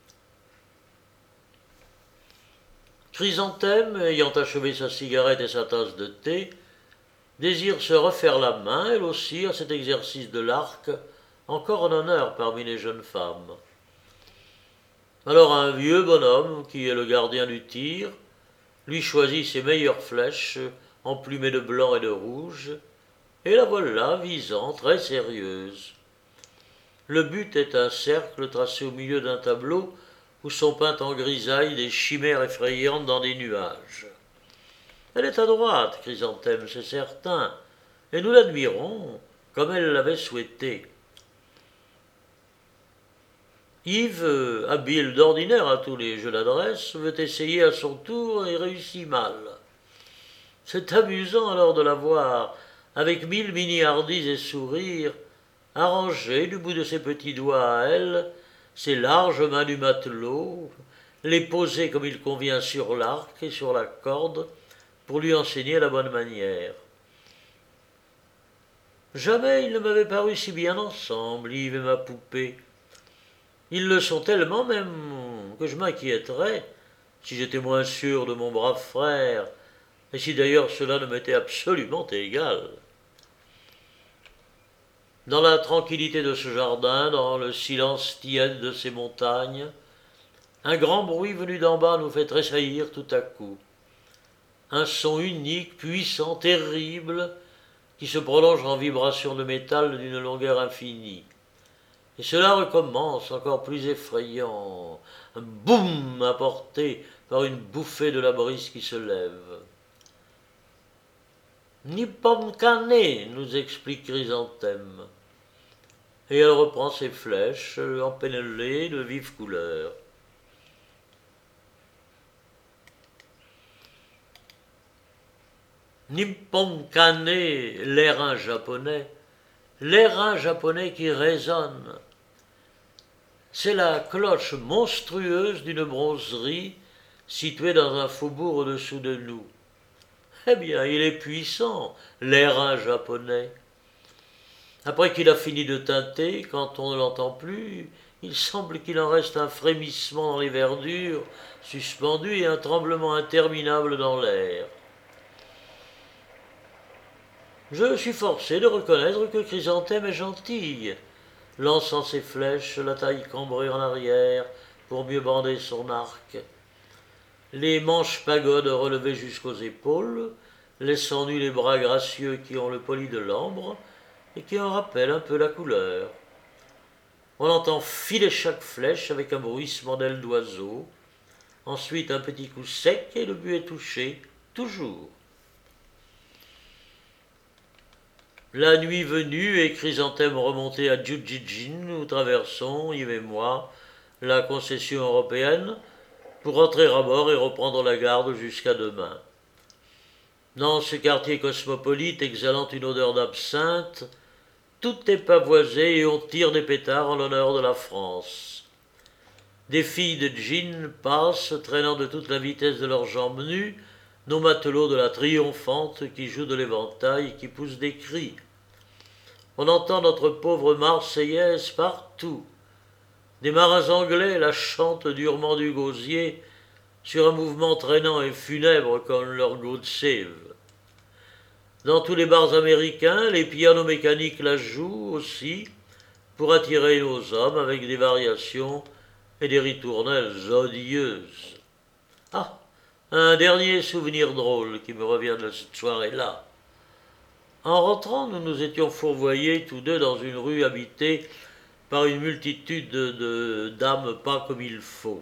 Chrysanthème, ayant achevé sa cigarette et sa tasse de thé, désire se refaire la main, elle aussi, à cet exercice de l'arc, encore en honneur parmi les jeunes femmes. Alors un vieux bonhomme, qui est le gardien du tir, lui choisit ses meilleures flèches, emplumées de blanc et de rouge, et la voilà visant, très sérieuse. Le but est un cercle tracé au milieu d'un tableau où sont peintes en grisaille des chimères effrayantes dans des nuages. Elle est à droite, Chrysanthème, c'est certain, et nous l'admirons comme elle l'avait souhaité. Yves, habile d'ordinaire à tous les jeux d'adresse, veut essayer à son tour et réussit mal. C'est amusant alors de la voir, avec mille mini-hardies et sourires, arranger du bout de ses petits doigts à elle, ses larges mains du matelot, les poser comme il convient sur l'arc et sur la corde, pour lui enseigner la bonne manière. Jamais ils ne m'avaient paru si bien ensemble, Yves et ma poupée. Ils le sont tellement même que je m'inquiéterais si j'étais moins sûr de mon brave frère, et si d'ailleurs cela ne m'était absolument égal. Dans la tranquillité de ce jardin, dans le silence tiède de ces montagnes, un grand bruit venu d'en bas nous fait tressaillir tout à coup. Un son unique, puissant, terrible, qui se prolonge en vibration de métal d'une longueur infinie. Et cela recommence, encore plus effrayant, un boum apporté par une bouffée de la brise qui se lève. Nippon Kane, nous explique Chrysanthème. Et elle reprend ses flèches, empennelées de vives couleurs. Nippon Kane, l'airain japonais, l'airain japonais qui résonne. C'est la cloche monstrueuse d'une bronzerie située dans un faubourg au-dessous de nous. Eh bien, il est puissant, l'airain japonais. Après qu'il a fini de tinter, quand on ne l'entend plus, il semble qu'il en reste un frémissement dans les verdures suspendues et un tremblement interminable dans l'air. Je suis forcé de reconnaître que Chrysanthème est gentille, lançant ses flèches, la taille cambrée en arrière, pour mieux bander son arc. Les manches pagodes relevées jusqu'aux épaules, laissant nus les bras gracieux qui ont le poli de l'ambre et qui en rappellent un peu la couleur. On entend filer chaque flèche avec un bruissement d'ailes d'oiseau, ensuite un petit coup sec et le but est touché, toujours. La nuit venue et Chrysanthème remontée à Jujijin, nous traversons, Yves et moi, la concession européenne pour rentrer à bord et reprendre la garde jusqu'à demain. Dans ce quartier cosmopolite exhalant une odeur d'absinthe, tout est pavoisé et on tire des pétards en l'honneur de la France. Des filles de gin passent, traînant de toute la vitesse de leurs jambes nues, nos matelots de la triomphante qui jouent de l'éventail et qui poussent des cris. On entend notre pauvre Marseillaise partout. Des marins anglais la chantent durement du gosier sur un mouvement traînant et funèbre comme leur Good Save. Dans tous les bars américains, les pianos mécaniques la jouent aussi pour attirer nos hommes avec des variations et des ritournelles odieuses. Ah, un dernier souvenir drôle qui me revient de cette soirée-là. En rentrant, nous nous étions fourvoyés tous deux dans une rue habitée par une multitude de, de dames pas comme il faut.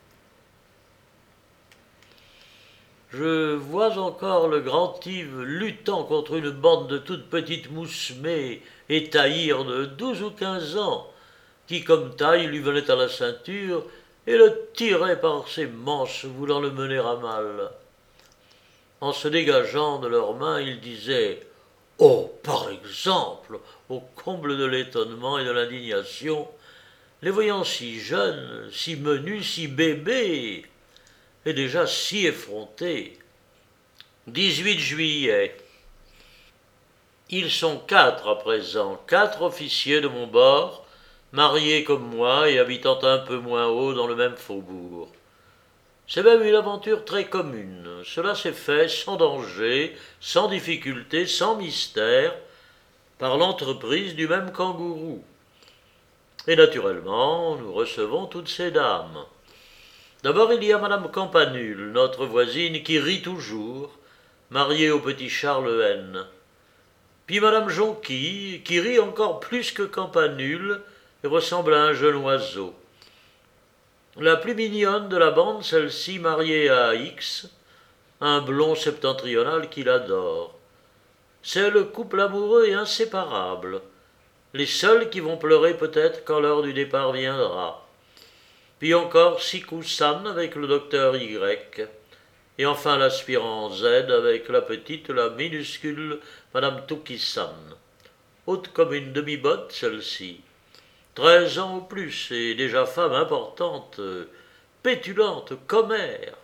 Je vois encore le grand Yves luttant contre une bande de toutes petites moussemées et taillir de douze ou quinze ans, qui comme taille lui venait à la ceinture et le tirait par ses manches voulant le mener à mal. En se dégageant de leurs mains, il disait « Oh, par exemple !» au comble de l'étonnement et de l'indignation, les voyant si jeunes, si menus, si bébés, et déjà si effrontés. dix-huit juillet. Ils sont quatre à présent, quatre officiers de mon bord, mariés comme moi et habitant un peu moins haut dans le même faubourg. C'est même une aventure très commune. Cela s'est fait sans danger, sans difficulté, sans mystère, par l'entreprise du même kangourou. Et naturellement, nous recevons toutes ces dames. D'abord, il y a Madame Campanule, notre voisine, qui rit toujours, mariée au petit Charles N. Puis Madame Jonquille, qui rit encore plus que Campanule et ressemble à un jeune oiseau. La plus mignonne de la bande, celle-ci mariée à X, un blond septentrional qui l'adore. C'est le couple amoureux et inséparable, les seuls qui vont pleurer peut-être quand l'heure du départ viendra. Puis encore Sikou-san avec le docteur Y, et enfin l'aspirant Z avec la petite, la minuscule Madame Touki-san, haute comme une demi-botte celle-ci, treize ans au plus, et déjà femme importante, pétulante, commère.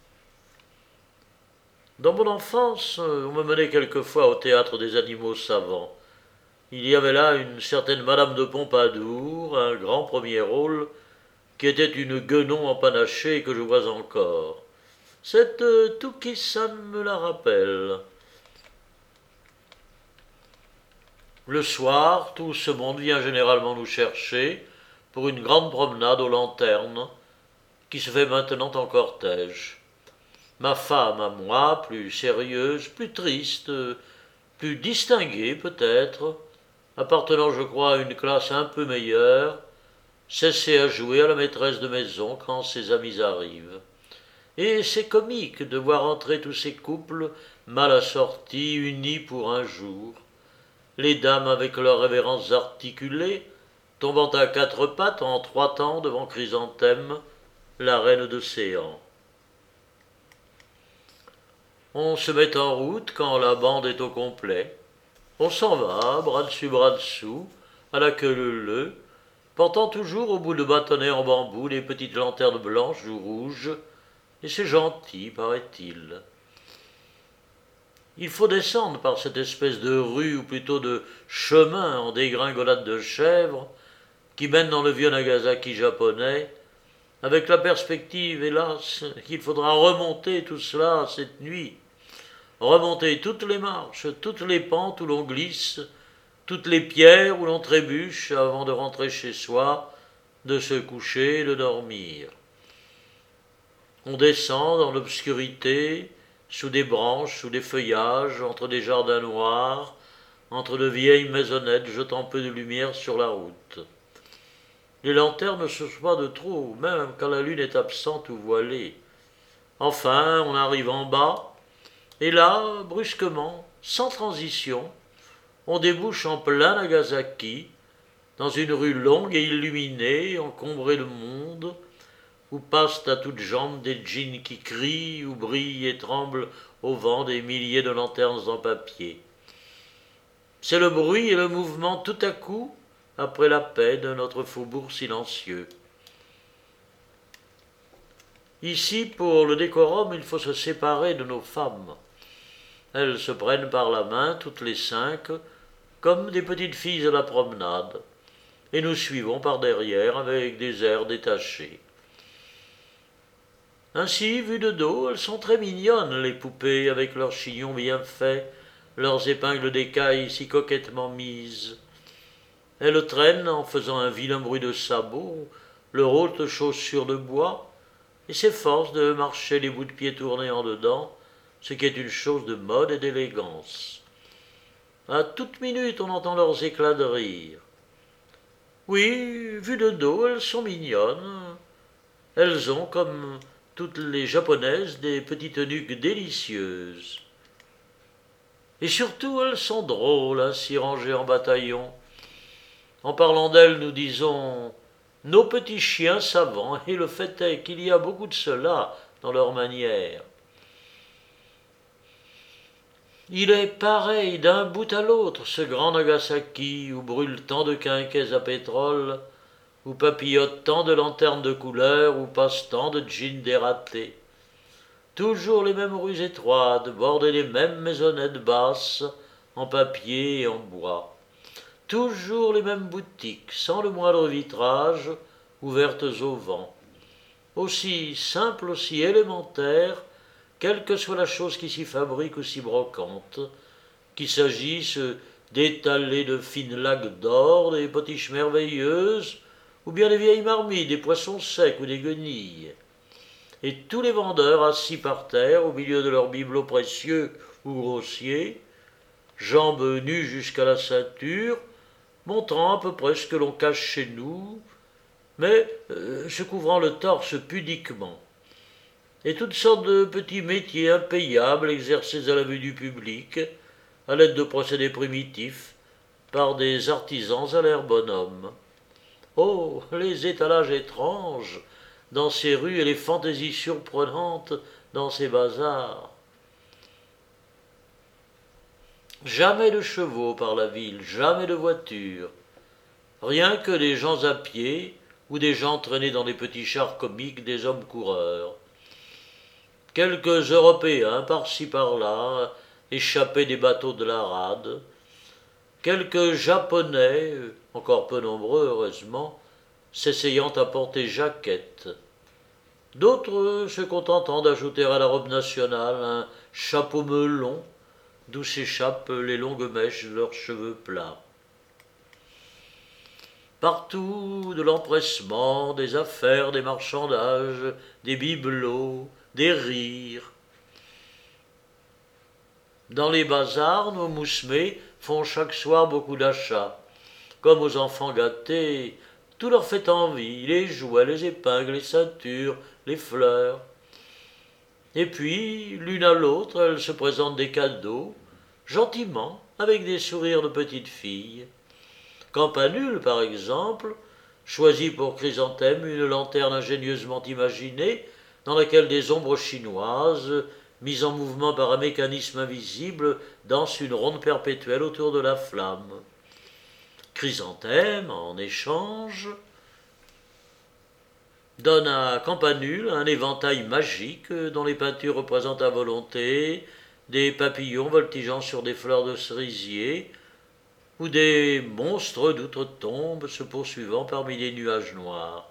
Dans mon enfance, on me menait quelquefois au théâtre des animaux savants. Il y avait là une certaine Madame de Pompadour, un grand premier rôle, qui était une guenon empanachée que je vois encore. Cette euh, Touki-san me la rappelle. Le soir, tout ce monde vient généralement nous chercher pour une grande promenade aux lanternes, qui se fait maintenant en cortège. Ma femme à moi, plus sérieuse, plus triste, plus distingués peut-être, appartenant je crois à une classe un peu meilleure, cessaient à jouer à la maîtresse de maison quand ses amis arrivent. Et c'est comique de voir entrer tous ces couples mal assortis, unis pour un jour, les dames avec leurs révérences articulées, tombant à quatre pattes en trois temps devant Chrysanthème, la reine d'Océan. On se met en route quand la bande est au complet. On s'en va, bras dessus bras dessous, à la queue leu-leu, portant toujours au bout de bâtonnets en bambou les petites lanternes blanches ou rouges, et c'est gentil, paraît-il. Il faut descendre par cette espèce de rue, ou plutôt de chemin en dégringolade de chèvres, qui mène dans le vieux Nagasaki japonais, avec la perspective, hélas, qu'il faudra remonter tout cela cette nuit, remonter toutes les marches, toutes les pentes où l'on glisse, toutes les pierres où l'on trébuche avant de rentrer chez soi, de se coucher et de dormir. On descend dans l'obscurité, sous des branches, sous des feuillages, entre des jardins noirs, entre de vieilles maisonnettes jetant peu de lumière sur la route. Les lanternes ne se chauffent pas de trop, même quand la lune est absente ou voilée. Enfin, on arrive en bas, et là, brusquement, sans transition, on débouche en plein Nagasaki, dans une rue longue et illuminée, encombrée de monde, où passent à toutes jambes des djinns qui crient, où brillent et tremblent au vent des milliers de lanternes en papier. C'est le bruit et le mouvement tout à coup, après la paix de notre faubourg silencieux. Ici, pour le décorum, il faut se séparer de nos femmes. Elles se prennent par la main, toutes les cinq, comme des petites filles à la promenade, et nous suivons par derrière avec des airs détachés. Ainsi, vues de dos, elles sont très mignonnes, les poupées, avec leurs chignons bien faits, leurs épingles d'écaille si coquettement mises. Elles traînent, en faisant un vilain bruit de sabots, leurs hautes chaussures de bois, et s'efforcent de marcher les bouts de pied tournés en dedans, ce qui est une chose de mode et d'élégance. À toute minute, on entend leurs éclats de rire. Oui, vues de dos, elles sont mignonnes. Elles ont, comme toutes les japonaises, des petites nuques délicieuses. Et surtout, elles sont drôles, ainsi rangées en bataillon. En parlant d'elles, nous disons « nos petits chiens savants », et le fait est qu'il y a beaucoup de cela dans leur manière. Il est pareil d'un bout à l'autre, ce grand Nagasaki, où brûlent tant de quinquets à pétrole, où papillotent tant de lanternes de couleur, où passent tant de djinns dératés. Toujours les mêmes rues étroites, bordées des mêmes maisonnettes basses, en papier et en bois. Toujours les mêmes boutiques, sans le moindre vitrage, ouvertes au vent. Aussi simples, aussi élémentaires, quelle que soit la chose qui s'y fabrique ou s'y brocante, qu'il s'agisse d'étalés de fines laques d'or, des potiches merveilleuses, ou bien des vieilles marmites, des poissons secs ou des guenilles. Et tous les vendeurs assis par terre, au milieu de leurs bibelots précieux ou grossiers, jambes nues jusqu'à la ceinture, montrant à peu près ce que l'on cache chez nous, mais euh, se couvrant le torse pudiquement. Et toutes sortes de petits métiers impayables exercés à la vue du public, à l'aide de procédés primitifs, par des artisans à l'air bonhomme. Oh, les étalages étranges dans ces rues et les fantaisies surprenantes dans ces bazars. Jamais de chevaux par la ville, jamais de voitures, rien que des gens à pied ou des gens traînés dans des petits chars comiques des hommes coureurs. Quelques Européens par-ci par-là, échappés des bateaux de la rade, quelques Japonais, encore peu nombreux heureusement, s'essayant à porter jaquette, d'autres se contentant d'ajouter à la robe nationale un chapeau melon, d'où s'échappent les longues mèches de leurs cheveux plats. Partout de l'empressement, des affaires, des marchandages, des bibelots, des rires. Dans les bazars, nos moussemets font chaque soir beaucoup d'achats. Comme aux enfants gâtés, tout leur fait envie, les jouets, les épingles, les ceintures, les fleurs. Et puis, l'une à l'autre, elles se présentent des cadeaux, gentiment, avec des sourires de petites filles. Campanule, par exemple, choisit pour Chrysanthème une lanterne ingénieusement imaginée, dans laquelle des ombres chinoises, mises en mouvement par un mécanisme invisible, dansent une ronde perpétuelle autour de la flamme. Chrysanthème, en échange, donne à Campanule un éventail magique dont les peintures représentent à volonté des papillons voltigeant sur des fleurs de cerisier ou des monstres d'outre-tombe se poursuivant parmi des nuages noirs.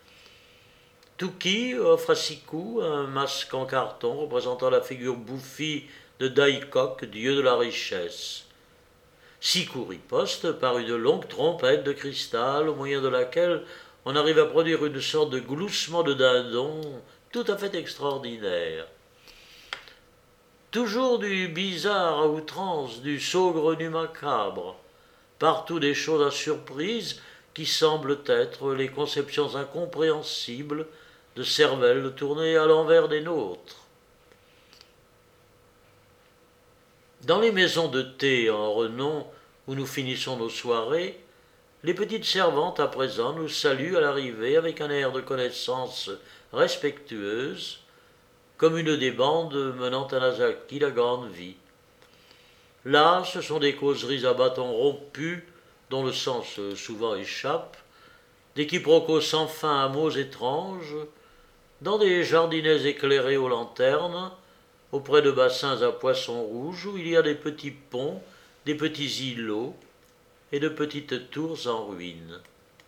Touki offre à Sikou un masque en carton représentant la figure bouffie de Daikok, dieu de la richesse. Sikou riposte par une longue trompette de cristal au moyen de laquelle on arrive à produire une sorte de gloussement de dindon tout à fait extraordinaire. Toujours du bizarre à outrance, du saugrenu macabre, partout des choses à surprise qui semblent être les conceptions incompréhensibles de cervelles tournées à l'envers des nôtres. Dans les maisons de thé en renom où nous finissons nos soirées, les petites servantes à présent nous saluent à l'arrivée avec un air de connaissance respectueuse, comme une des bandes menant à Nazaki la grande vie. Là, ce sont des causeries à bâtons rompus, dont le sens souvent échappe, des quiproquos sans fin à mots étranges, dans des jardinets éclairés aux lanternes, auprès de bassins à poissons rouges où il y a des petits ponts, des petits îlots et de petites tours en ruine.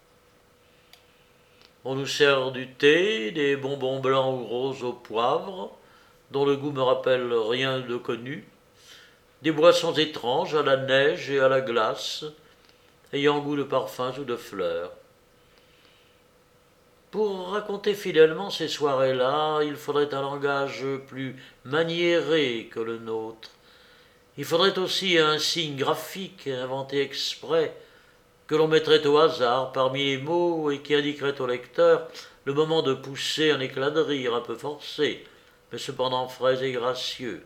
On nous sert du thé, des bonbons blancs ou roses au poivre, dont le goût me rappelle rien de connu, des boissons étranges à la neige et à la glace, ayant goût de parfums ou de fleurs. Pour raconter fidèlement ces soirées-là, il faudrait un langage plus maniéré que le nôtre. Il faudrait aussi un signe graphique inventé exprès, que l'on mettrait au hasard parmi les mots et qui indiquerait au lecteur le moment de pousser un éclat de rire un peu forcé, mais cependant frais et gracieux.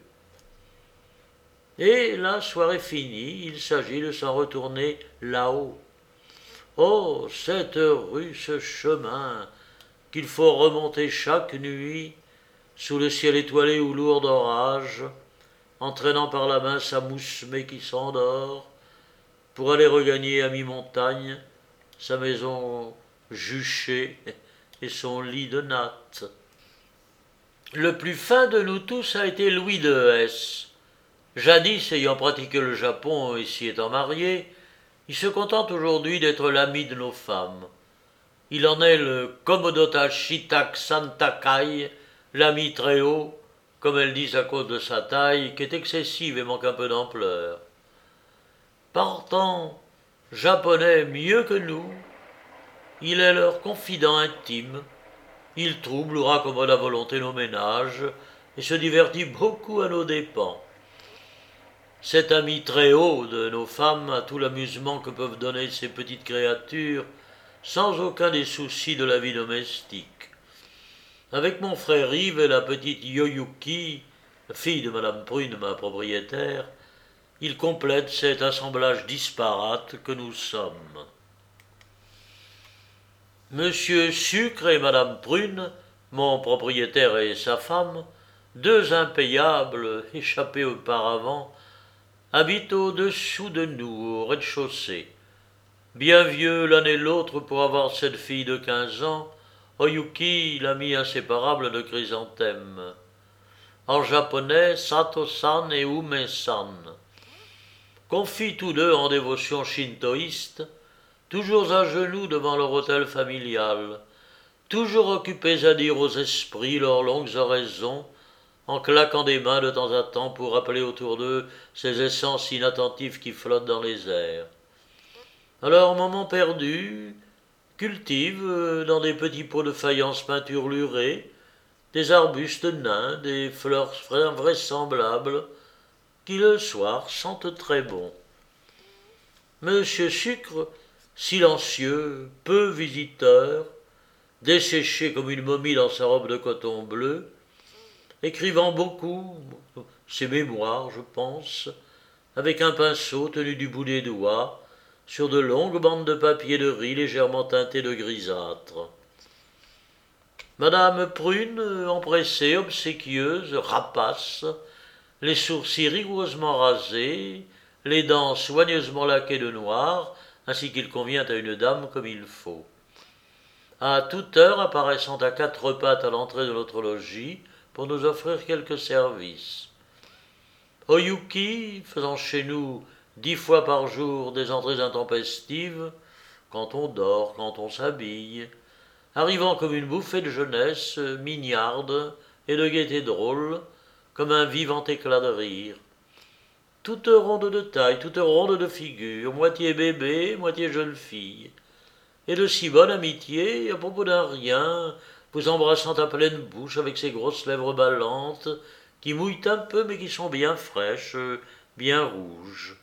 Et la soirée finie, il s'agit de s'en retourner là-haut. Oh, cette rue, ce chemin, qu'il faut remonter chaque nuit, sous le ciel étoilé ou lourd d'orage, entraînant par la main sa moussemée qui s'endort, pour aller regagner à mi-montagne sa maison juchée et son lit de natte. Le plus fin de nous tous a été Louis de Hesse. Jadis, ayant pratiqué le Japon et s'y étant marié, il se contente aujourd'hui d'être l'ami de nos femmes. Il en est le Komodota Shitak Santakai, l'ami très haut, comme elles disent à cause de sa taille, qui est excessive et manque un peu d'ampleur. Partant, japonais mieux que nous, il est leur confident intime, il trouble ou raccommode à volonté nos ménages, et se divertit beaucoup à nos dépens. Cet ami très haut de nos femmes a tout l'amusement que peuvent donner ces petites créatures, sans aucun des soucis de la vie domestique. Avec mon frère Yves et la petite Yoyuki, fille de Madame Prune, ma propriétaire, il complète cet assemblage disparate que nous sommes. Monsieur Sucre et Madame Prune, mon propriétaire et sa femme, deux impayables échappés auparavant, habitent au-dessous de nous, au rez-de-chaussée. Bien vieux l'un et l'autre pour avoir cette fille de quinze ans, Oyuki, l'ami inséparable de Chrysanthème. En japonais, Sato-san et Ume-san. Confits tous deux en dévotion shintoïste, toujours à genoux devant leur autel familial, toujours occupés à dire aux esprits leurs longues oraisons, en claquant des mains de temps à temps pour rappeler autour d'eux ces essences inattentives qui flottent dans les airs. À leur moment perdu, cultivent dans des petits pots de faïence peinturlurés des arbustes nains, des fleurs invraisemblables, qui le soir sentent très bon. Monsieur Sucre, silencieux, peu visiteur, desséché comme une momie dans sa robe de coton bleu, écrivant beaucoup, ses mémoires, je pense, avec un pinceau tenu du bout des doigts, sur de longues bandes de papier de riz légèrement teintées de grisâtre. Madame Prune, empressée, obséquieuse, rapace, les sourcils rigoureusement rasés, les dents soigneusement laquées de noir, ainsi qu'il convient à une dame comme il faut. À toute heure apparaissant à quatre pattes à l'entrée de notre logis pour nous offrir quelques services. Oyuki, faisant chez nous dix fois par jour des entrées intempestives, quand on dort, quand on s'habille, arrivant comme une bouffée de jeunesse, mignarde et de gaieté drôle, comme un vivant éclat de rire. Toute ronde de taille, toute ronde de figure, moitié bébé, moitié jeune fille, et de si bonne amitié, à propos d'un rien, vous embrassant à pleine bouche avec ses grosses lèvres ballantes, qui mouillent un peu mais qui sont bien fraîches, bien rouges.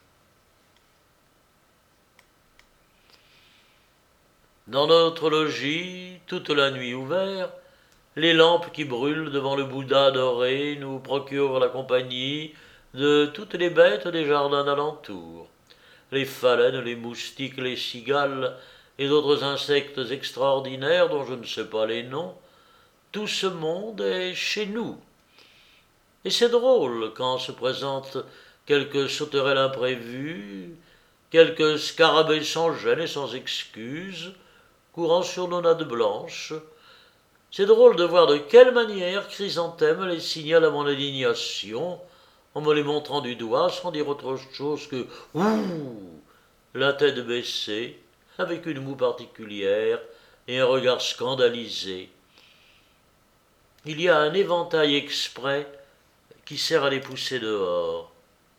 Dans notre logis, toute la nuit ouvert, les lampes qui brûlent devant le Bouddha doré nous procurent la compagnie de toutes les bêtes des jardins d'alentour, les phalènes, les moustiques, les cigales et d'autres insectes extraordinaires dont je ne sais pas les noms. Tout ce monde est chez nous. Et c'est drôle quand se présente quelque sauterelle imprévue, quelque scarabée sans gêne et sans excuse, courant sur nos nattes blanches. C'est drôle de voir de quelle manière Chrysanthème les signale à mon indignation, en me les montrant du doigt sans dire autre chose que « Ouh !» la tête baissée, avec une moue particulière et un regard scandalisé. Il y a un éventail exprès qui sert à les pousser dehors.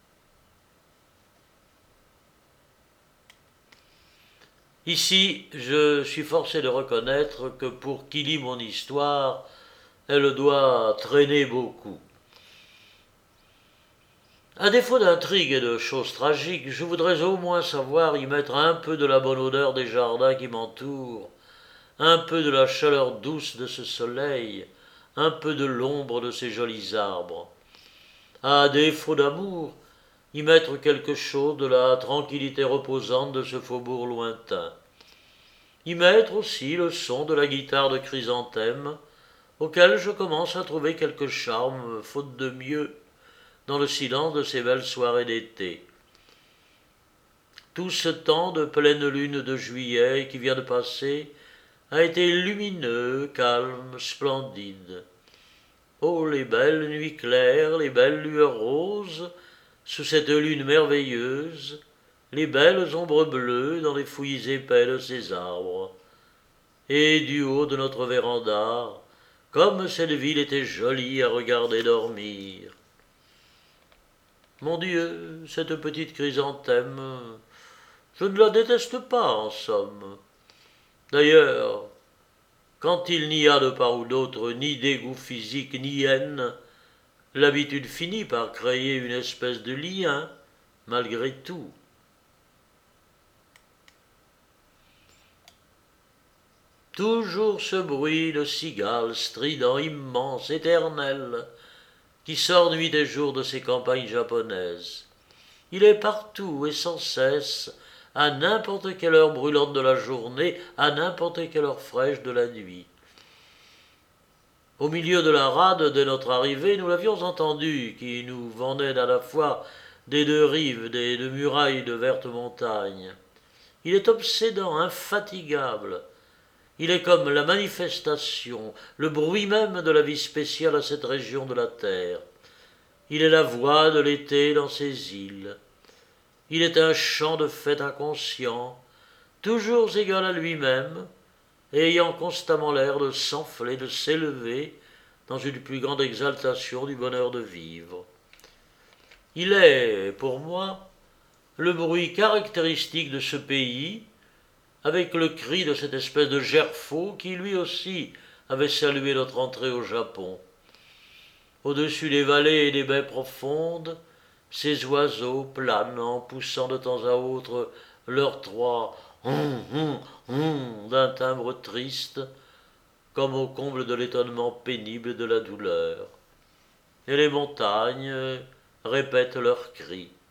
Ici, je suis forcé de reconnaître que pour qui lit mon histoire, elle doit traîner beaucoup. À défaut d'intrigue et de choses tragiques, je voudrais au moins savoir y mettre un peu de la bonne odeur des jardins qui m'entourent, un peu de la chaleur douce de ce soleil, un peu de l'ombre de ces jolis arbres. À défaut d'amour, y mettre quelque chose de la tranquillité reposante de ce faubourg lointain. Y mettre aussi le son de la guitare de Chrysanthème, auquel je commence à trouver quelque charme, faute de mieux, dans le silence de ces belles soirées d'été. Tout ce temps de pleine lune de juillet qui vient de passer a été lumineux, calme, splendide. Oh, les belles nuits claires, les belles lueurs roses, sous cette lune merveilleuse, les belles ombres bleues dans les fouillis épais de ces arbres. Et du haut de notre véranda, comme cette ville était jolie à regarder dormir. Mon Dieu, cette petite Chrysanthème, je ne la déteste pas, en somme. D'ailleurs, quand il n'y a de part ou d'autre ni dégoût physique ni haine, l'habitude finit par créer une espèce de lien, malgré tout. Toujours ce bruit de cigale strident, immense, éternel, qui sort nuit et jour de ces campagnes japonaises. Il est partout et sans cesse, à n'importe quelle heure brûlante de la journée, à n'importe quelle heure fraîche de la nuit. Au milieu de la rade de notre arrivée, nous l'avions entendu, qui nous venait à la fois des deux rives des deux murailles de vertes montagnes. Il est obsédant, infatigable. Il est comme la manifestation, le bruit même de la vie spéciale à cette région de la terre. Il est la voix de l'été dans ces îles. Il est un chant de fête inconscient, toujours égal à lui-même, et ayant constamment l'air de s'enfler, de s'élever dans une plus grande exaltation du bonheur de vivre. Il est, pour moi, le bruit caractéristique de ce pays, avec le cri de cette espèce de gerfaut qui lui aussi avait salué notre entrée au Japon. Au-dessus des vallées et des baies profondes, ces oiseaux planant, poussant de temps à autre leurs trois hum, hum, hum d'un timbre triste, comme au comble de l'étonnement pénible de la douleur. Et les montagnes répètent leurs cris.